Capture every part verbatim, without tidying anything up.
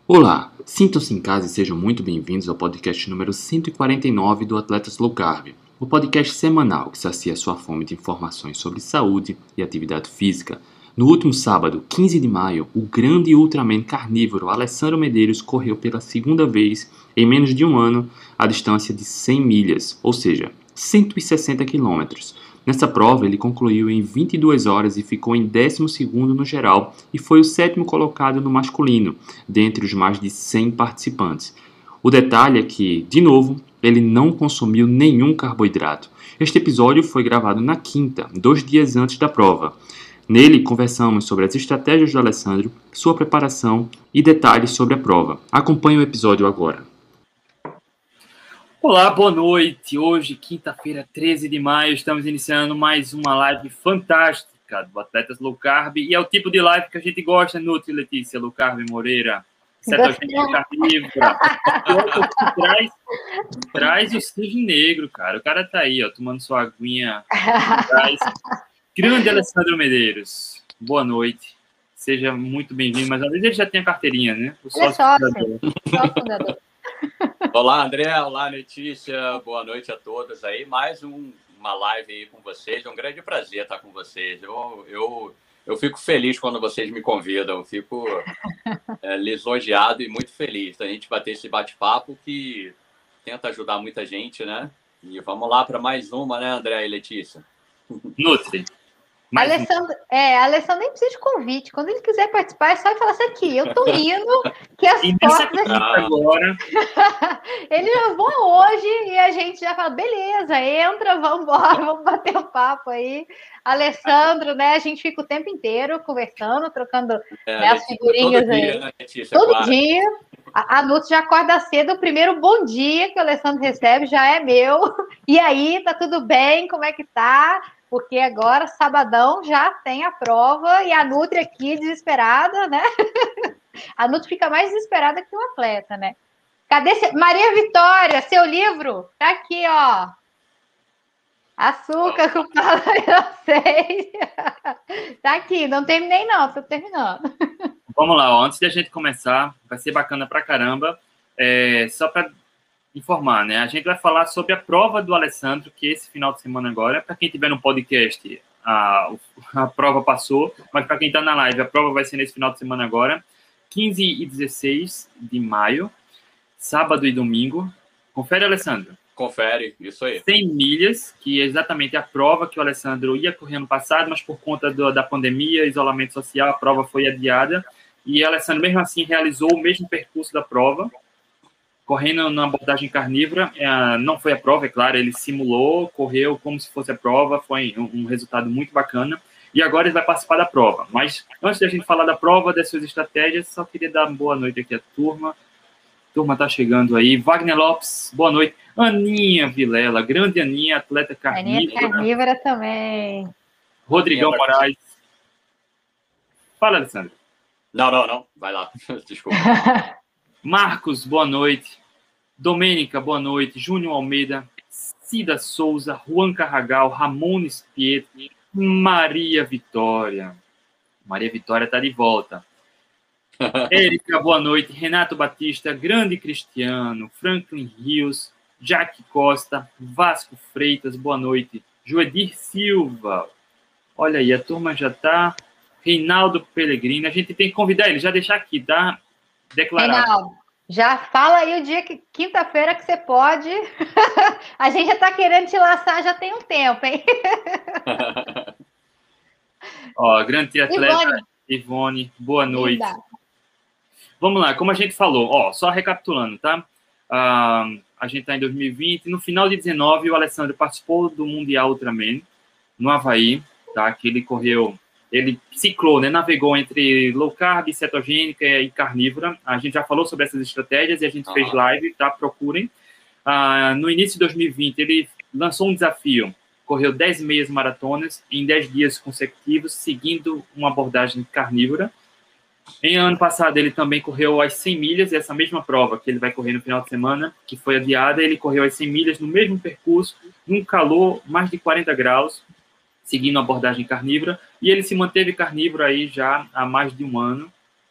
Olá, sintam-se em casa e sejam muito bem-vindos ao podcast número cento e quarenta e nove do Atletas Low Carb, o podcast semanal que sacia sua fome de informações sobre saúde e atividade física. No último sábado, quinze de maio, o grande Ultraman carnívoro Alessandro Medeiros correu pela segunda vez em menos de um ano a distância de cem milhas, ou seja, cento e sessenta quilômetros. Nessa prova, ele concluiu em vinte e duas horas e ficou em décimo segundo no geral e foi o sétimo colocado no masculino, dentre os mais de cem participantes. O detalhe é que, de novo, ele não consumiu nenhum carboidrato. Este episódio foi gravado na quinta, dois dias antes da prova. Nele, conversamos sobre as estratégias do Alessandro, sua preparação e detalhes sobre a prova. Acompanhe o episódio agora. Olá, boa noite. Hoje, quinta-feira, treze de maio, estamos iniciando mais uma live fantástica do Atletas Low Carb. E é o tipo de live que a gente gosta, Nutri, Letícia, Low Carb, Moreira, cetogênica carnívora. traz, traz o cisne negro, cara. O cara tá aí, ó, tomando sua aguinha. Traz. Grande Alessandro Medeiros, boa noite. Seja muito bem-vindo. Mas às vezes ele já tem a carteirinha, né? O sócio fundador. Sócio fundador. Olá, André. Olá, Letícia. Boa noite a todos aí. Mais um, uma live aí com vocês. É um grande prazer estar com vocês. Eu, eu, eu fico feliz quando vocês me convidam. Eu fico é, lisonjeado e muito feliz da gente bater esse bate-papo que tenta ajudar muita gente, né? E vamos lá para mais uma, né, André e Letícia? Nutri. Mas... Alessandro, é, Alessandro nem precisa de convite. Quando ele quiser participar, é só ele falar assim aqui, eu tô indo, que as portas... agora. Ele já voa hoje e a gente já fala, beleza, entra, vamos embora, vamos bater um papo aí. Alessandro, né, a gente fica o tempo inteiro conversando, trocando é, né, as figurinhas todo aí. Dia, né, Letícia, todo claro. dia. A, a Nutri já acorda cedo, o primeiro bom dia que o Alessandro recebe já é meu. E aí, tá tudo bem? Como é que tá? Porque agora, sabadão, já tem a prova e a Nutri aqui desesperada, né? A Nutri fica mais desesperada que o atleta, né? Cadê... Se... Maria Vitória, seu livro? Tá aqui, ó. Açúcar com vocês. Tá aqui, não terminei não, tô terminando. Vamos lá, ó. Antes de a gente começar, vai ser bacana pra caramba. É, só para informar, né? A gente vai falar sobre a prova do Alessandro, que esse final de semana agora, para quem tiver no podcast, a, a prova passou, mas para quem está na live, a prova vai ser nesse final de semana agora, quinze e dezesseis de maio, sábado e domingo. Confere, Alessandro? Confere, isso aí. cem milhas, que é exatamente a prova que o Alessandro ia correr no passado, mas por conta do, da pandemia, isolamento social, a prova foi adiada, e o Alessandro, mesmo assim, realizou o mesmo percurso da prova, correndo na abordagem carnívora. Não foi a prova, é claro, ele simulou, correu como se fosse a prova, foi um resultado muito bacana, e agora ele vai participar da prova. Mas antes da gente falar da prova, das suas estratégias, só queria dar uma boa noite aqui à turma. A turma tá chegando aí. Wagner Lopes, boa noite. Aninha Vilela, grande Aninha, atleta carnívora. Aninha carnívora também. Rodrigão Moraes. Fala, Alessandro. Não, não, não, vai lá, desculpa. Marcos, boa noite. Domênica, boa noite. Júnior Almeida, Cida Souza, Juan Carragal, Ramones Pietri, Maria Vitória. Maria Vitória está de volta. Érica, boa noite. Renato Batista, Grande Cristiano, Franklin Rios, Jaque Costa, Vasco Freitas, boa noite. Joedir Silva. Olha aí, a turma já está. Reinaldo Pellegrini, a gente tem que convidar ele, já deixar aqui, tá? Declarado. Reinaldo, já fala aí o dia que quinta-feira que você pode. A gente já tá querendo te laçar já tem um tempo, hein? Ó, grande triatleta Ivone, Ivone, boa noite. Linda. Vamos lá, como a gente falou, ó, só recapitulando, tá? Ah, a gente tá em dois mil e vinte, no final de dezenove, o Alessandro participou do Mundial Ultraman, no Havaí, tá? Que ele correu... Ele ciclou, né? Navegou entre low carb, cetogênica e carnívora. A gente já falou sobre essas estratégias e a gente uhum. fez live, tá? Procurem. Ah, no início de dois mil e vinte, ele lançou um desafio. Correu dez meias maratonas em dez dias consecutivos, seguindo uma abordagem carnívora. Em ano passado, ele também correu as cem milhas, essa mesma prova que ele vai correr no final de semana, que foi adiada. Ele correu as cem milhas no mesmo percurso, num calor mais de quarenta graus, seguindo a abordagem carnívora, e ele se manteve carnívoro aí já há mais de um ano,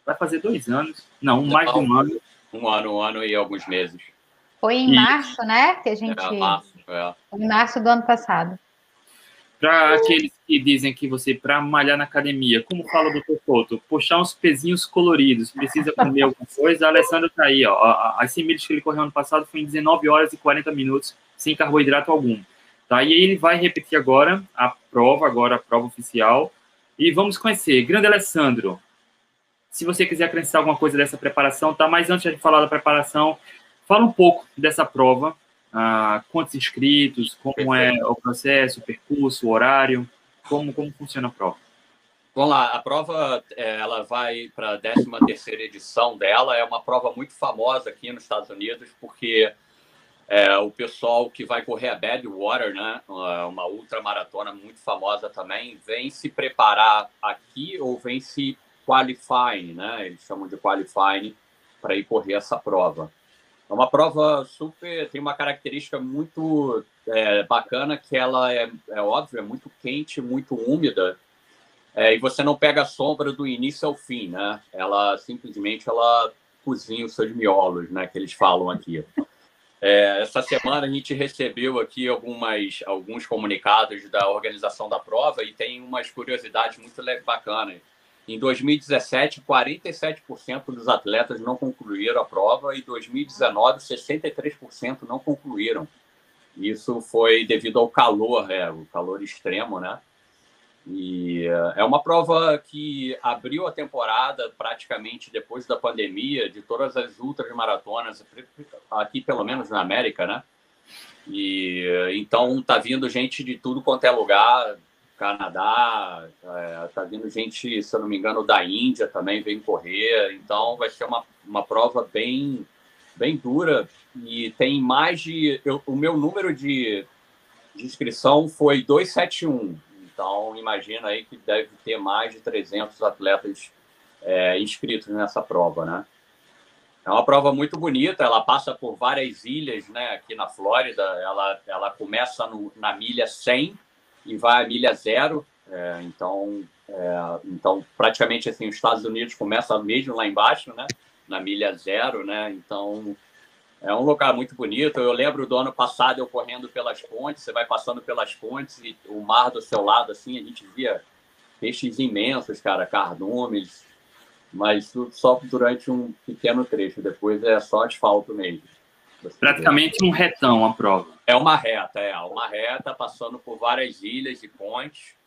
vai fazer dois anos. Não, mais de um ano. Um ano, um ano e alguns meses. Foi em E- março, né? Que a gente. É, março, é. Foi em março do ano passado. Para aqueles que dizem que você, para malhar na academia, como fala o doutor Couto, puxar uns pezinhos coloridos, precisa comer alguma coisa, a Alessandro tá aí, ó. As cem milhas que ele correu ano passado foi em dezenove horas e quarenta minutos, sem carboidrato algum. Tá? E aí ele vai repetir agora a prova, agora a prova oficial. E vamos conhecer. Grande Alessandro, se você quiser acrescentar alguma coisa dessa preparação, tá? Mas antes de falar da preparação, fala um pouco dessa prova. Ah, quantos inscritos, como é o processo, o percurso, o horário, como, como funciona a prova? Vamos lá, a prova é, ela vai para a décima terceira edição dela, é uma prova muito famosa aqui nos Estados Unidos, porque é, o pessoal que vai correr a Badwater, né, uma ultramaratona muito famosa também, vem se preparar aqui ou vem se qualifying, né, eles chamam de qualifying, para ir correr essa prova. É uma prova super, tem uma característica muito é, bacana, que ela é, é óbvio, é muito quente, muito úmida, é, e você não pega a sombra do início ao fim, né? Ela simplesmente ela cozinha os seus miolos, né? Que eles falam aqui. É, essa semana a gente recebeu aqui algumas, alguns comunicados da organização da prova e tem umas curiosidades muito bacanas. Em dois mil e dezessete, quarenta e sete por cento dos atletas não concluíram a prova e em dois mil e dezenove, sessenta e três por cento não concluíram. Isso foi devido ao calor, é, o calor extremo, né? E é uma prova que abriu a temporada praticamente depois da pandemia de todas as ultramaratonas, aqui pelo menos na América, né? E então tá vindo gente de tudo quanto é lugar, Canadá, é, tá vindo gente, se eu não me engano, da Índia também vem correr, então vai ser uma, uma prova bem, bem dura e tem mais de... Eu, o meu número de, de inscrição foi duzentos e setenta e um, então imagina aí que deve ter mais de trezentos atletas é, inscritos nessa prova, né? É uma prova muito bonita, ela passa por várias ilhas, né, aqui na Flórida, ela, ela começa no, na milha cem, e vai a milha zero, é, então, é, então praticamente assim, os Estados Unidos começa mesmo lá embaixo, né, na milha zero, né, então é um lugar muito bonito. Eu lembro do ano passado eu correndo pelas pontes, você vai passando pelas pontes e o mar do seu lado, assim, a gente via peixes imensos, cara, cardumes, mas só durante um pequeno trecho, depois é só asfalto mesmo. Praticamente um retão a prova. É uma reta, é uma reta passando por várias ilhas e pontes.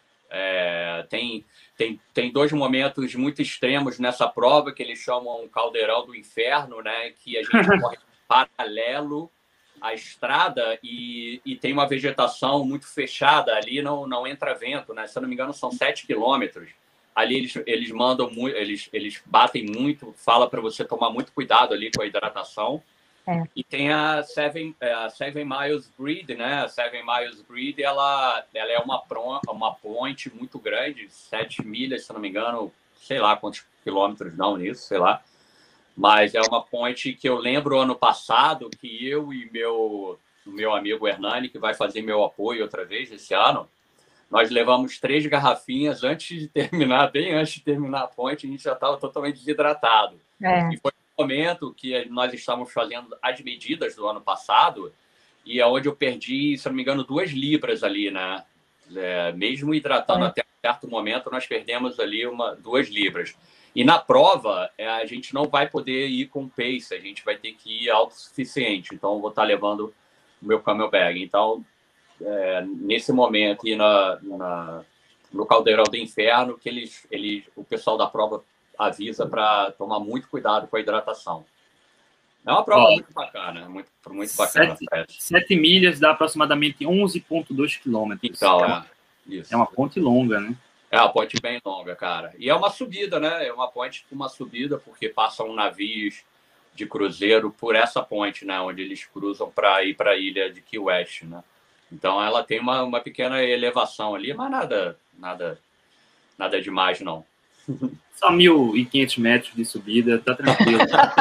É, tem, tem, tem dois momentos muito extremos nessa prova que eles chamam um caldeirão do inferno, né? Que a gente corre paralelo à estrada e, e tem uma vegetação muito fechada ali, não, não entra vento, né? Se eu não me engano, são sete quilômetros. Ali eles, eles mandam muito, eles, eles batem muito, fala para você tomar muito cuidado ali com a hidratação. É. E tem a Seven, a Seven Miles Bridge, né? A Seven Miles Bridge, ela, ela é uma, uma ponte muito grande, sete milhas, se não me engano, sei lá quantos quilômetros não nisso, sei lá. Mas é uma ponte que eu lembro ano passado que eu e meu, meu amigo Hernani, que vai fazer meu apoio outra vez esse ano, nós levamos três garrafinhas antes de terminar, bem antes de terminar a ponte, a gente já estava totalmente desidratado. É. E foi momento que nós estávamos fazendo as medidas do ano passado e é onde eu perdi, se não me engano, duas libras ali, né? É, mesmo hidratando é. até um certo momento, nós perdemos ali uma, duas libras. E na prova, é, a gente não vai poder ir com pace, a gente vai ter que ir autossuficiente. Então, eu vou estar levando o meu camelbag. Então, é, nesse momento, aqui na, na, no Caldeirão do Inferno, que eles, eles, o pessoal da prova avisa para tomar muito cuidado com a hidratação. É uma prova Ó, muito bacana, muito, muito bacana. Sete, sete milhas dá aproximadamente onze vírgula dois quilômetros. Então, é, uma, é, isso. é uma ponte longa, né? É uma ponte bem longa, cara. E é uma subida, né? É uma ponte com uma subida, porque passam navios de cruzeiro por essa ponte, né? Onde eles cruzam para ir para a ilha de Key West, né? Então, ela tem uma, uma pequena elevação ali, mas nada, nada, nada demais, não. Só mil e quinhentos metros de subida, tá tranquilo.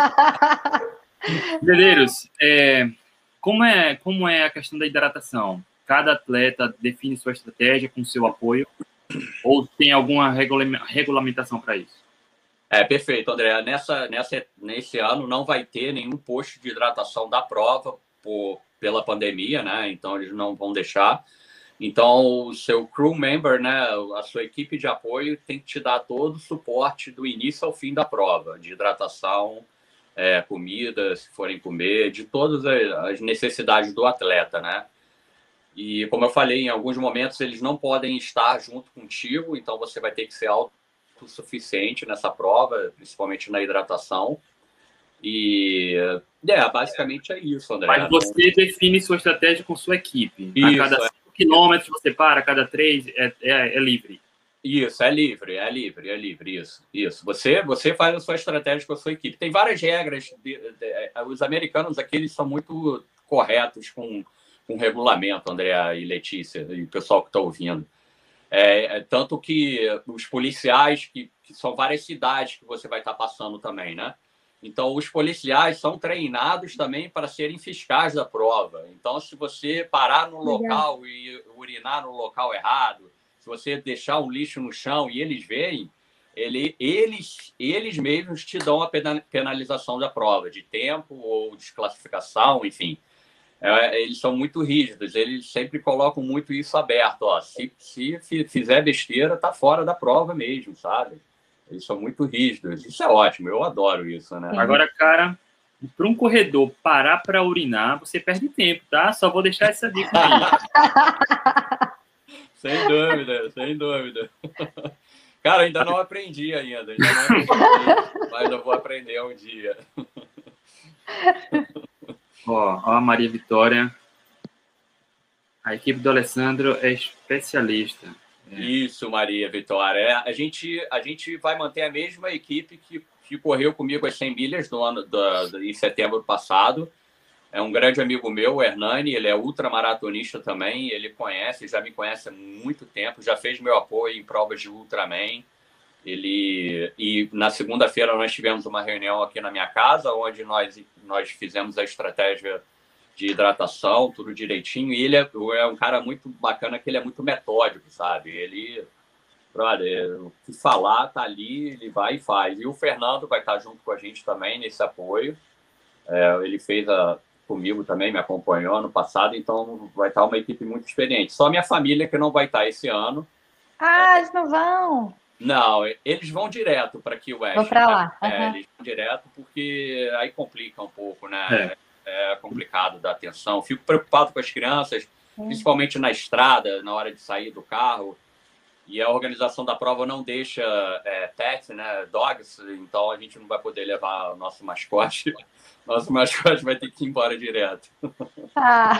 Beleiros, é, como, é, como é a questão da hidratação? Cada atleta define sua estratégia com seu apoio ou tem alguma regula- regulamentação para isso? É, perfeito, André. Nessa, nessa, nesse ano não vai ter nenhum posto de hidratação da prova por, pela pandemia, né? Então eles não vão deixar. Então o seu crew member, né, a sua equipe de apoio tem que te dar todo o suporte do início ao fim da prova, de hidratação, é, comida, se forem comer, de todas as necessidades do atleta, né? E como eu falei, em alguns momentos eles não podem estar junto contigo, então você vai ter que ser autossuficiente nessa prova, principalmente na hidratação. E é, basicamente é isso, André. Mas você não... define sua estratégia com sua equipe. Isso, a cada cinco quilômetros você para, a cada três é, é, é livre. Isso, é livre, é livre, é livre, isso, isso. Você, você faz a sua estratégia com a sua equipe. Tem várias regras. De, de, de, os americanos aqui, eles são muito corretos com com regulamento, André e Letícia, e o pessoal que está ouvindo. É, é, tanto que os policiais, que, que são várias cidades que você vai estar tá passando também, né? Então, os policiais são treinados também para serem fiscais da prova. Então, se você parar no local e urinar no local errado, se você deixar um lixo no chão e eles veem, ele, eles, eles mesmos te dão a penalização da prova, de tempo ou desclassificação, enfim. É, eles são muito rígidos, eles sempre colocam muito isso aberto. Ó, se, se fizer besteira, tá fora da prova mesmo, sabe? Eles são muito rígidos. Isso é ótimo, eu adoro isso, né? Agora, cara, para um corredor parar para urinar, você perde tempo, tá? Só vou deixar essa dica aí. Sem dúvida, sem dúvida. Cara, ainda não aprendi ainda, ainda não aprendi, mas eu vou aprender um dia. Ó, ó, a Maria Vitória. A equipe do Alessandro é especialista. É. Isso, Maria Vitória. É, a, gente, a gente vai manter a mesma equipe que, que correu comigo as cem milhas no ano, do, do, em setembro passado. É um grande amigo meu, o Hernani. Ele é ultramaratonista também. Ele conhece, já me conhece há muito tempo. Já fez meu apoio em provas de Ultraman. Ele, e na segunda-feira nós tivemos uma reunião aqui na minha casa, onde nós, nós fizemos a estratégia de hidratação, tudo direitinho. E ele é, é um cara muito bacana, que ele é muito metódico, sabe? Ele, brother, o que falar tá ali, ele vai e faz. E o Fernando vai estar junto com a gente também nesse apoio. É, ele fez a, comigo também, me acompanhou ano passado, então vai estar uma equipe muito experiente. Só minha família que não vai estar esse ano. Ah, eles não vão? Não, eles vão direto para Key West. Vão para lá. Né? Uhum. É, eles vão direto porque aí complica um pouco, né? É, é complicado dar atenção. Fico preocupado com as crianças, uhum. principalmente na estrada, na hora de sair do carro. E a organização da prova não deixa é, pets, né? Dogs, então a gente não vai poder levar o nosso mascote. Nosso mascote vai ter que ir embora direto. Ah.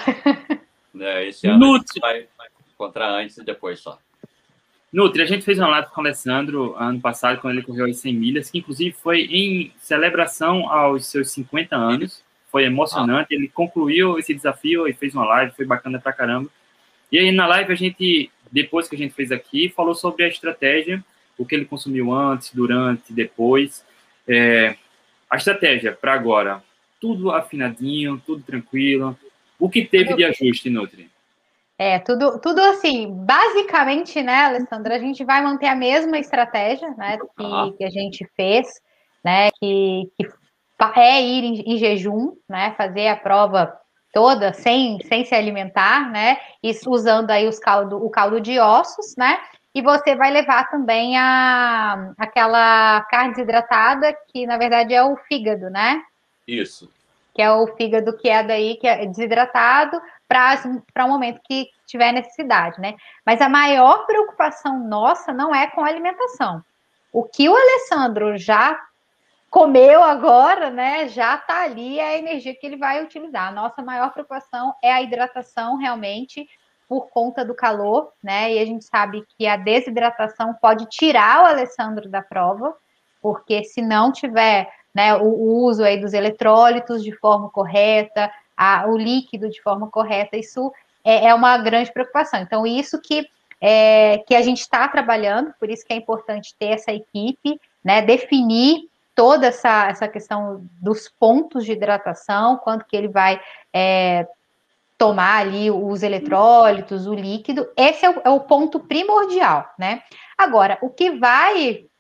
É, esse ano a gente vai, vai encontrar antes e depois só. Nutri, a gente fez uma live com o Alessandro ano passado, quando ele correu as cem milhas, que inclusive foi em celebração aos seus cinquenta anos. Foi emocionante, ah. ele concluiu esse desafio e fez uma live, foi bacana pra caramba. E aí na live a gente, depois que a gente fez aqui, falou sobre a estratégia, o que ele consumiu antes, durante, depois. É, a estratégia para agora, tudo afinadinho, tudo tranquilo. O que teve de ajuste, Nutri? É, tudo, tudo assim, basicamente, né, Alessandra, a gente vai manter a mesma estratégia, né, que, uhum. que a gente fez, né, que, que é ir em, em jejum, né, fazer a prova toda sem, sem se alimentar, né, e usando aí os caldo, o caldo de ossos, né, e você vai levar também a, aquela carne desidratada, que na verdade é o fígado, né? Isso. Que é o fígado que é daí, que é desidratado, para o um momento que tiver necessidade, né? Mas a maior preocupação nossa não é com a alimentação. O que o Alessandro já comeu agora, né? Já está ali, é a energia que ele vai utilizar. A nossa maior preocupação é a hidratação, realmente, por conta do calor, né? E a gente sabe que a desidratação pode tirar o Alessandro da prova, porque se não tiver, né, o, o uso aí dos eletrólitos de forma correta, a, o líquido de forma correta, isso é, é uma grande preocupação. Então, isso que, é, que a gente está trabalhando, por isso que é importante ter essa equipe, né, definir toda essa, essa questão dos pontos de hidratação, quanto que ele vai é, tomar ali os eletrólitos, o líquido, esse é o, é o ponto primordial, né? Agora, o que vai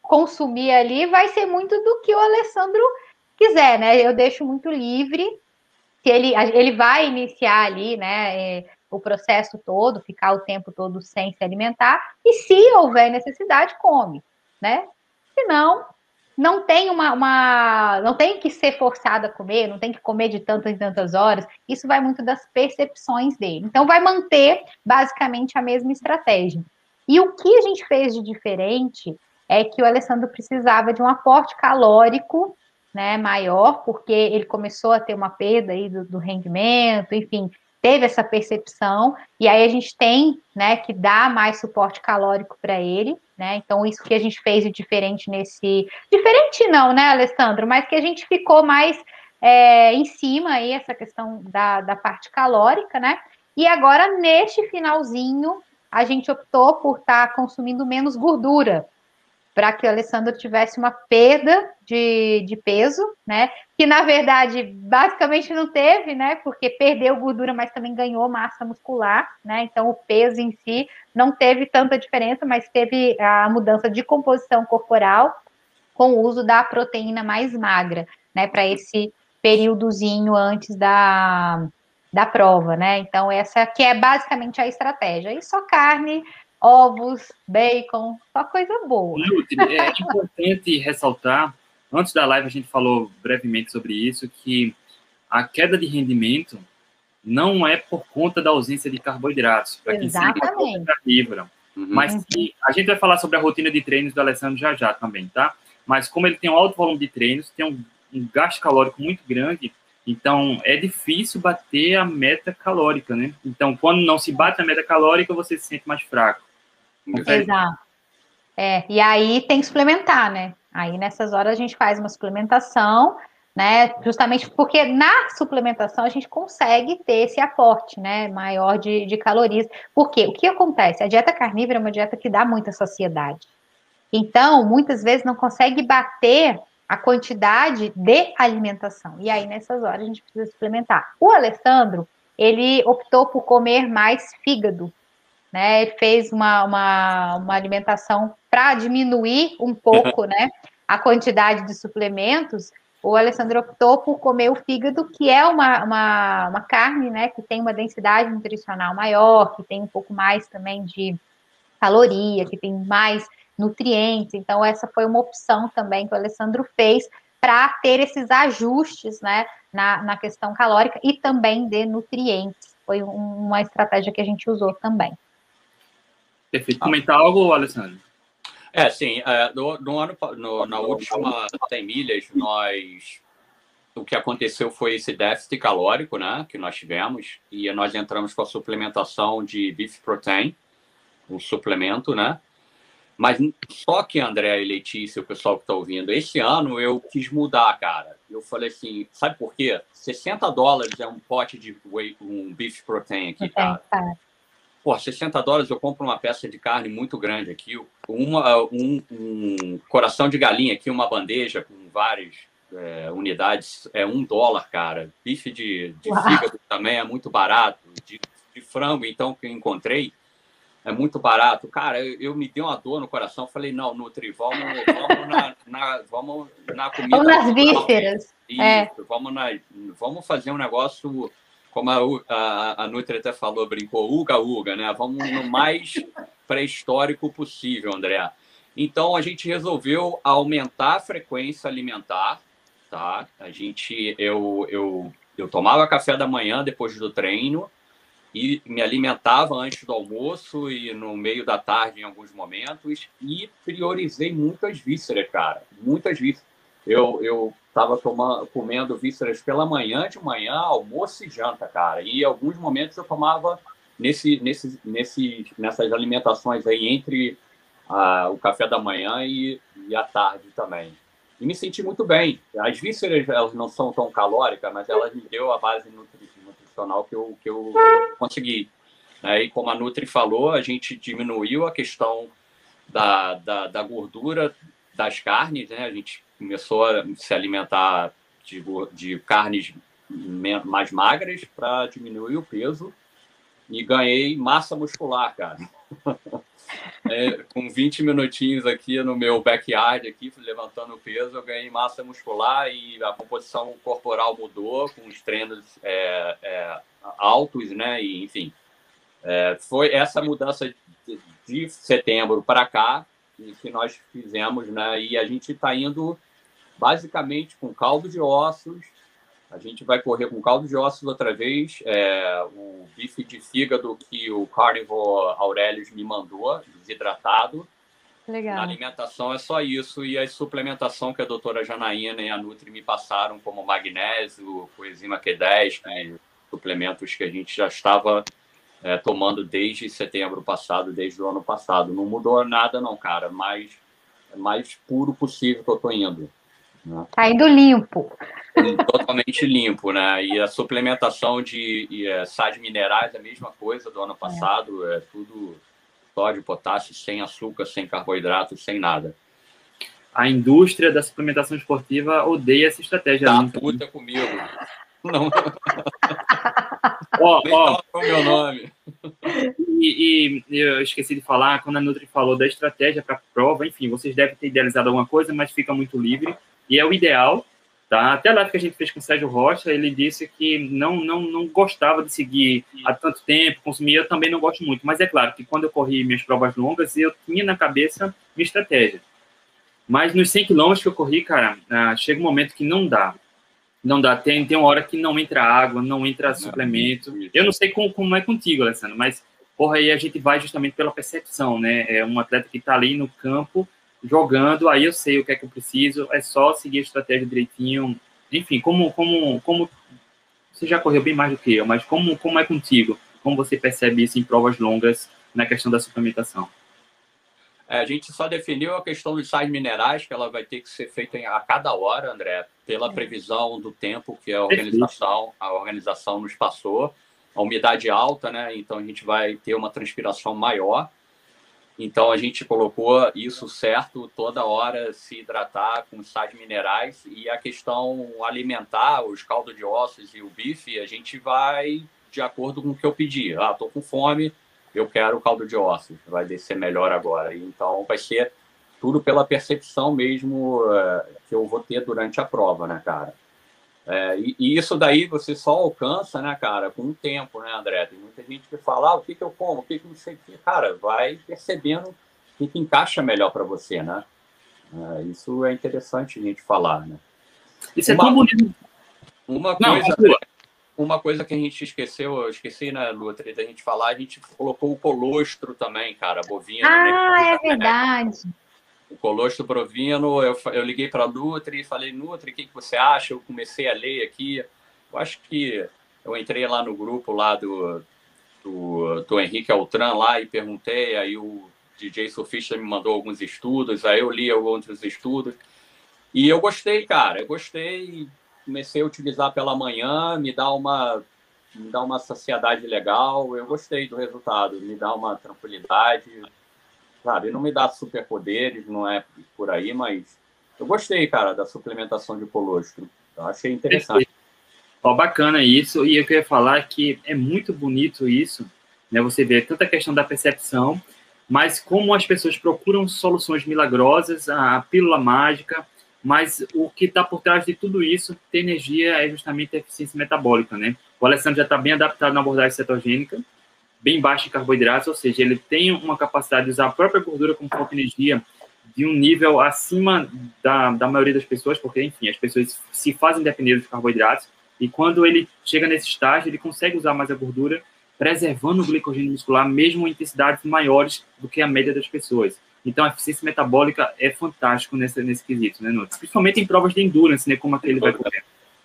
consumir ali vai ser muito do que o Alessandro quiser, né? Eu deixo muito livre. Se ele, ele vai iniciar ali, né, o processo todo, ficar o tempo todo sem se alimentar, e se houver necessidade, come, né? Se não, não tem uma, uma, não tem que ser forçado a comer, não tem que comer de tantas e tantas horas. Isso vai muito das percepções dele. Então, vai manter basicamente a mesma estratégia. E o que a gente fez de diferente é que o Alessandro precisava de um aporte calórico, né, maior, porque ele começou a ter uma perda aí do, do rendimento, enfim, teve essa percepção, e aí a gente tem, né, que dar mais suporte calórico para ele, né, então isso que a gente fez de diferente nesse, diferente não, né, Alessandro, mas que a gente ficou mais é, em cima aí, essa questão da, da parte calórica, né, e agora neste finalzinho, a gente optou por estar tá consumindo menos gordura, para que o Alessandro tivesse uma perda de, de peso, né? Que, na verdade, basicamente não teve, né? Porque perdeu gordura, mas também ganhou massa muscular, né? Então, o peso em si não teve tanta diferença, mas teve a mudança de composição corporal com o uso da proteína mais magra, né? Para esse períodozinho antes da, da prova, né? Então, essa que é basicamente a estratégia. E só carne, ovos, bacon, só coisa boa. Nutri, é importante ressaltar, antes da live a gente falou brevemente sobre isso, que a queda de rendimento não é por conta da ausência de carboidratos, para quem segue a dieta carnívora. Uhum. Mas sim, a gente vai falar sobre a rotina de treinos do Alessandro já já também, tá? Mas como ele tem um alto volume de treinos, tem um, um gasto calórico muito grande, então é difícil bater a meta calórica, né? Então, quando não se bate a meta calórica, você se sente mais fraco. Exato. É, e aí tem que suplementar, né? Aí nessas horas a gente faz uma suplementação, né? Justamente porque na suplementação a gente consegue ter esse aporte, né? Maior de, de calorias. Por quê? O que acontece? A dieta carnívora é uma dieta que dá muita saciedade. Então, muitas vezes não consegue bater a quantidade de alimentação. E aí nessas horas a gente precisa suplementar. O Alessandro, ele optou por comer mais fígado. Né, ele fez uma, uma, uma alimentação para diminuir um pouco, né, a quantidade de suplementos. O Alessandro optou por comer o fígado, que é uma, uma, uma carne, né, que tem uma densidade nutricional maior, que tem um pouco mais também de caloria, que tem mais nutrientes. Então, essa foi uma opção também que o Alessandro fez para ter esses ajustes, né, na, na questão calórica e também de nutrientes. Foi um, uma estratégia que a gente usou também. Perfeito. Comentar algo, Alessandro? É, sim. É, no, no ano, no, na última cem milhas, nós... O que aconteceu foi esse déficit calórico, né? Que nós tivemos. E nós entramos com a suplementação de Beef Protein, um suplemento, né? Mas só que, André e Letícia, o pessoal que está ouvindo, esse ano eu quis mudar, cara. Eu falei assim, sabe por quê? sessenta dólares é um pote de whey, um Beef Protein aqui, cara. Pô, sessenta dólares eu compro uma peça de carne muito grande aqui, uma, um, um coração de galinha aqui, uma bandeja com várias é, unidades, é um dólar, cara. Bife de, de fígado também é muito barato, de, de frango, então, que eu encontrei, é muito barato. Cara, eu, eu me dei uma dor no coração, falei, não, Nutri, vamos, vamos, na, na, vamos na comida. Vamos nas vísceras. Isso, é. vamos, na, vamos fazer um negócio... Como a, a, a Nutri até falou, brincou, uga-uga, né? Vamos no mais pré-histórico possível, André. Então, a gente resolveu aumentar a frequência alimentar, tá? A gente, eu, eu, eu tomava café da manhã depois do treino e me alimentava antes do almoço e no meio da tarde em alguns momentos e priorizei muito as vísceras, cara. Muitas vísceras. Eu... eu Estava comendo vísceras pela manhã, de manhã, almoço e janta, cara. E em alguns momentos eu tomava nesse, nesse, nesse, nessas alimentações aí entre uh, o café da manhã e, e a tarde também. E me senti muito bem. As vísceras, elas não são tão calóricas, mas elas me deu a base nutri, nutricional que eu, que eu consegui. É, e como a Nutri falou, a gente diminuiu a questão da, da, da gordura das carnes, né? A gente começou a se alimentar de, de carnes mais magras para diminuir o peso e ganhei massa muscular, cara. É, com vinte minutinhos aqui no meu backyard, aqui, levantando peso, eu ganhei massa muscular e a composição corporal mudou, com os treinos é, é, altos, né? E, enfim, é, foi essa mudança de, de setembro para cá que nós fizemos, né? E a gente está indo basicamente com caldo de ossos. A gente vai correr com caldo de ossos outra vez. É, o bife de fígado que o Carnivore Aurelius me mandou, desidratado. Legal. Na alimentação é só isso. E a suplementação que a doutora Janaína e a Nutri me passaram, como magnésio, coenzima Q dez, que, suplementos que a gente já estava é, tomando desde setembro passado, desde o ano passado. Não mudou nada não, cara. Mas é mais puro possível que eu estou indo. Né? Tá indo limpo. Totalmente limpo, né? E a suplementação de e, é, sais minerais, a mesma coisa do ano passado, é, é tudo sódio, potássio, sem açúcar, sem carboidrato, sem nada. A indústria da suplementação esportiva odeia essa estratégia. Tá puta comigo. Não. Ó, Nem ó. o meu nome. E, e eu esqueci de falar, quando a Nutri falou da estratégia para prova, enfim, vocês devem ter idealizado alguma coisa, mas fica muito livre. E é o ideal. Tá? Até a live que a gente fez com o Sérgio Rocha, ele disse que não, não, não gostava de seguir há tanto tempo, consumir, eu também não gosto muito, mas é claro que quando eu corri minhas provas longas, eu tinha na cabeça minha estratégia. Mas nos cem quilômetros que eu corri, cara, ah, chega um momento que não dá. Não dá, tem, tem uma hora que não entra água, não entra suplemento. Eu não sei como, como é contigo, Alessandro, mas, porra, aí a gente vai justamente pela percepção, né? É um atleta que tá ali no campo, jogando, aí eu sei o que é que eu preciso, é só seguir a estratégia direitinho. Enfim, como, como, como você já correu bem mais do que eu, mas como, como é contigo? Como você percebe isso em provas longas na questão da suplementação? É, a gente só definiu a questão dos sais minerais, que ela vai ter que ser feita a cada hora, André, pela previsão do tempo que a organização, a organização nos passou. A umidade alta, né? Então a gente vai ter uma transpiração maior. Então, a gente colocou isso certo, toda hora se hidratar com sais minerais. E a questão alimentar, os caldos de ossos e o bife, a gente vai de acordo com o que eu pedi. Ah, estou com fome, eu quero caldo de ossos, vai descer melhor agora. Então, vai ser tudo pela percepção mesmo é, que eu vou ter durante a prova, né, cara? É, e, e isso daí você só alcança, né, cara, com o tempo, né, André? Tem muita gente que fala, ah, o que, que eu como, o que, que não sei o que. Cara, vai percebendo o que, que encaixa melhor para você, né? É, isso é interessante a gente falar, né? Isso uma, é tão bonito. Uma coisa, não, uma coisa que a gente esqueceu, eu esqueci, né, Nutri, da gente falar, a gente colocou o colostro também, cara, bovino. Ah, né? é verdade. O colostro bovino, eu, eu liguei para a Nutri e falei, Nutri, o que, que você acha? Eu comecei a ler aqui. Eu acho que eu entrei lá no grupo lá do, do, do Henrique Altran lá e perguntei, aí o D J Sofista me mandou alguns estudos, aí eu li outros estudos. E eu gostei, cara, eu gostei, comecei a utilizar pela manhã, me dá uma, me dá uma saciedade legal, eu gostei do resultado, me dá uma tranquilidade. Sabe, não me dá superpoderes, não é por aí, mas eu gostei, cara, da suplementação de colostro. Eu achei interessante. Ó, bacana isso, e eu queria falar que é muito bonito isso, né? Você vê tanta questão da percepção, mas como as pessoas procuram soluções milagrosas, a pílula mágica, mas o que está por trás de tudo isso, ter energia, é justamente a eficiência metabólica, né? O Alessandro já está bem adaptado na abordagem cetogênica, bem baixo em carboidratos, ou seja, ele tem uma capacidade de usar a própria gordura como fonte de energia de um nível acima da, da maioria das pessoas, porque, enfim, as pessoas se fazem depender dos carboidratos, e quando ele chega nesse estágio, ele consegue usar mais a gordura, preservando o glicogênio muscular, mesmo em intensidades maiores do que a média das pessoas. Então, a eficiência metabólica é fantástico nesse, nesse quesito, né, Nunes? Principalmente em provas de endurance, né, como aquele vai correr.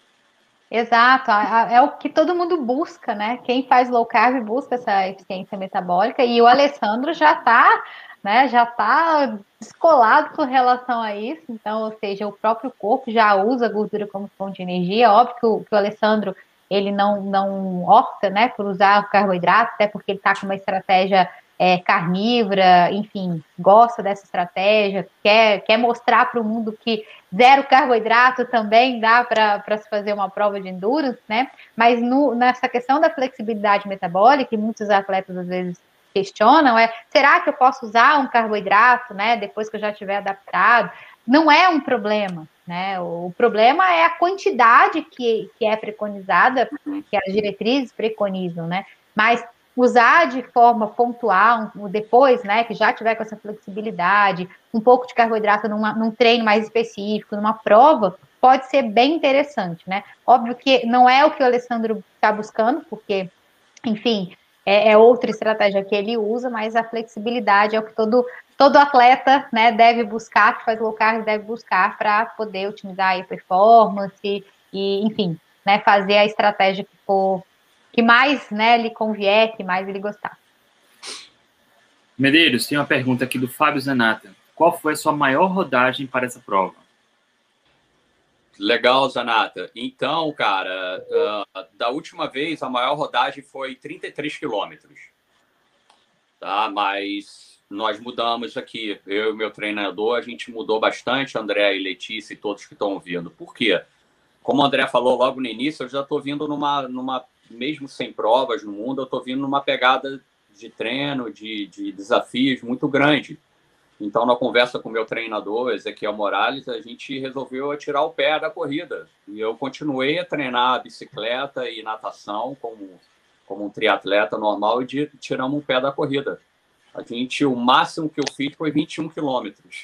Exato, é o que todo mundo busca, né? Quem faz low carb busca essa eficiência metabólica, e o Alessandro já está, né, já tá descolado com relação a isso, então, ou seja, o próprio corpo já usa a gordura como fonte de energia. Óbvio que o, que o Alessandro, ele não, não opta, né, por usar o carboidrato, até porque ele está com uma estratégia é, carnívora, enfim, gosta dessa estratégia, quer, quer mostrar para o mundo que zero carboidrato também dá para se fazer uma prova de endurance, né? Mas no, nessa questão da flexibilidade metabólica, e muitos atletas às vezes questionam é, será que eu posso usar um carboidrato, né, depois que eu já estiver adaptado? Não é um problema, né? O problema é a quantidade que, que é preconizada, que as diretrizes preconizam, né? Mas usar de forma pontual, depois, né, que já tiver com essa flexibilidade, um pouco de carboidrato numa, num treino mais específico, numa prova, pode ser bem interessante, né? Óbvio que não é o que o Alessandro está buscando, porque, enfim, é, é outra estratégia que ele usa, mas a flexibilidade é o que todo, todo atleta, né, deve buscar, que faz low carb deve buscar para poder otimizar a performance e, enfim, né, fazer a estratégia que for que mais, né, lhe convier, que mais ele gostar. Medeiros, tem uma pergunta aqui do Fábio Zanata. Qual foi a sua maior rodagem para essa prova? Legal, Zanata. Então, cara, uh, da última vez, a maior rodagem foi trinta e três quilômetros. Tá? Mas nós mudamos aqui. Eu e meu treinador, a gente mudou bastante, André e Letícia e todos que estão ouvindo. Por quê? Como o André falou logo no início, eu já estou vindo numa, numa, mesmo sem provas no mundo, eu estou vindo numa pegada de treino, de, de desafios muito grande. Então, na conversa com o meu treinador, Ezequiel Morales, a gente resolveu tirar o pé da corrida. E eu continuei a treinar bicicleta e natação como, como um triatleta normal e tiramos o pé da corrida. A gente, o máximo que eu fiz foi vinte e um quilômetros.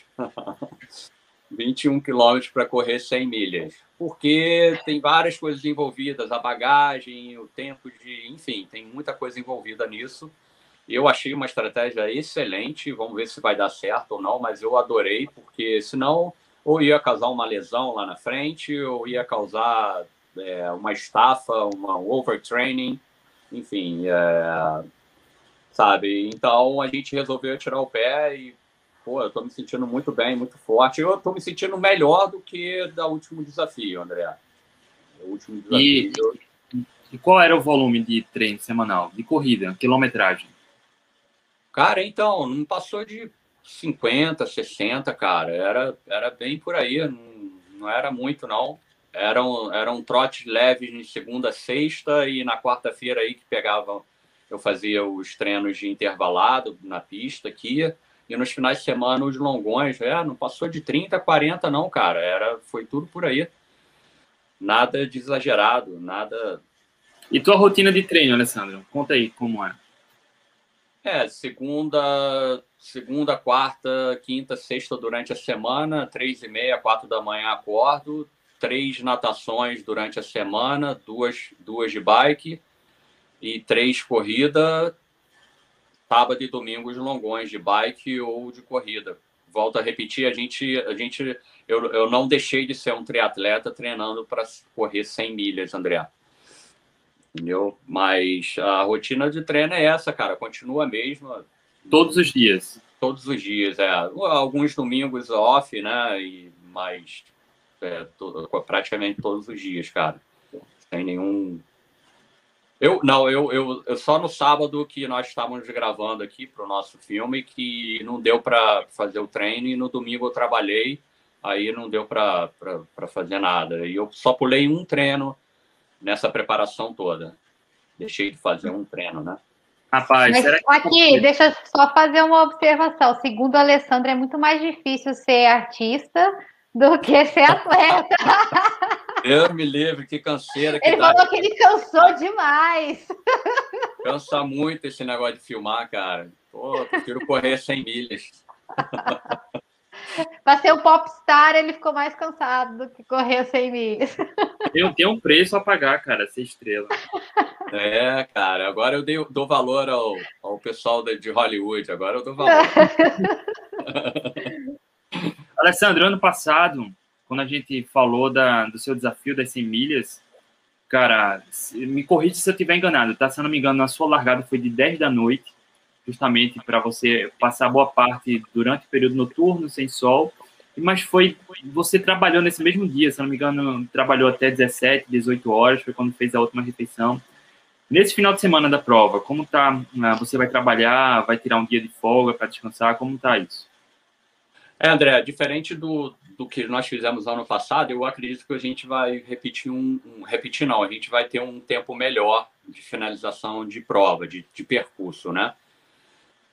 vinte e um quilômetros para correr cem milhas. Porque tem várias coisas envolvidas, a bagagem, o tempo de... Enfim, tem muita coisa envolvida nisso. Eu achei uma estratégia excelente, vamos ver se vai dar certo ou não, mas eu adorei, porque senão ou ia causar uma lesão lá na frente, ou ia causar é, uma estafa, uma overtraining, enfim, é, sabe? Então a gente resolveu tirar o pé e, pô, eu tô me sentindo muito bem, muito forte. Eu tô me sentindo melhor do que da último desafio, André. O último desafio. E, e qual era o volume de treino semanal, de corrida, quilometragem? Cara, então, não passou de cinquenta, sessenta, cara. Era, era bem por aí, não, não era muito, não. Era um, era um trote leve de segunda a sexta e na quarta-feira aí que pegava, eu fazia os treinos de intervalado na pista aqui e nos finais de semana os longões. É, não passou de trinta, quarenta, não, cara. Era, foi tudo por aí. Nada de exagerado, nada... E tua rotina de treino, Alessandro? Conta aí como é. É, segunda, segunda, quarta, quinta, sexta durante a semana, três e meia, quatro da manhã acordo, três natações durante a semana, duas, duas de bike e três corrida, sábado e domingo os longões de bike ou de corrida. Volto a repetir, a gente, a gente, eu, eu não deixei de ser um triatleta treinando para correr cem milhas, André. Entendeu? Mas a rotina de treino é essa, cara. Continua a mesma. Todos os dias. Todos os dias, é. Alguns domingos off, né? E, mas é, to, praticamente todos os dias, cara. Sem nenhum... Eu, não, eu, eu, eu só no sábado que nós estávamos gravando aqui para o nosso filme que não deu para fazer o treino e no domingo eu trabalhei, aí não deu para fazer nada. E eu só pulei um treino nessa preparação toda. Deixei de fazer um treino, né? Rapaz, Mas será que... aqui, deixa eu só fazer uma observação. Segundo o Alessandro, é muito mais difícil ser artista do que ser atleta. Deus me livre, que canseira que Ele dá. falou que ele cansou demais. Cansa muito esse negócio de filmar, cara. Pô, eu prefiro correr cem milhas. Para ser um popstar, ele ficou mais cansado do que correr cem milhas. Eu tenho um preço a pagar, cara, ser estrela. É, cara, agora eu dei, dou valor ao, ao pessoal de Hollywood, agora eu dou valor. Alessandro, ano passado, quando a gente falou da, do seu desafio das cem milhas, cara, me corrija se eu estiver enganado, tá? Se eu não me engano, a sua largada foi de dez da noite, justamente para você passar boa parte durante o período noturno, sem sol, mas foi, você trabalhou nesse mesmo dia, se eu não me engano, trabalhou até dezessete, dezoito horas, foi quando fez a última refeição. Nesse final de semana da prova, como tá? Você vai trabalhar, vai tirar um dia de folga para descansar, como tá isso? É, André, diferente do, do que nós fizemos ano passado, eu acredito que a gente vai repetir um, um... Repetir não, a gente vai ter um tempo melhor de finalização de prova, de, de percurso, né?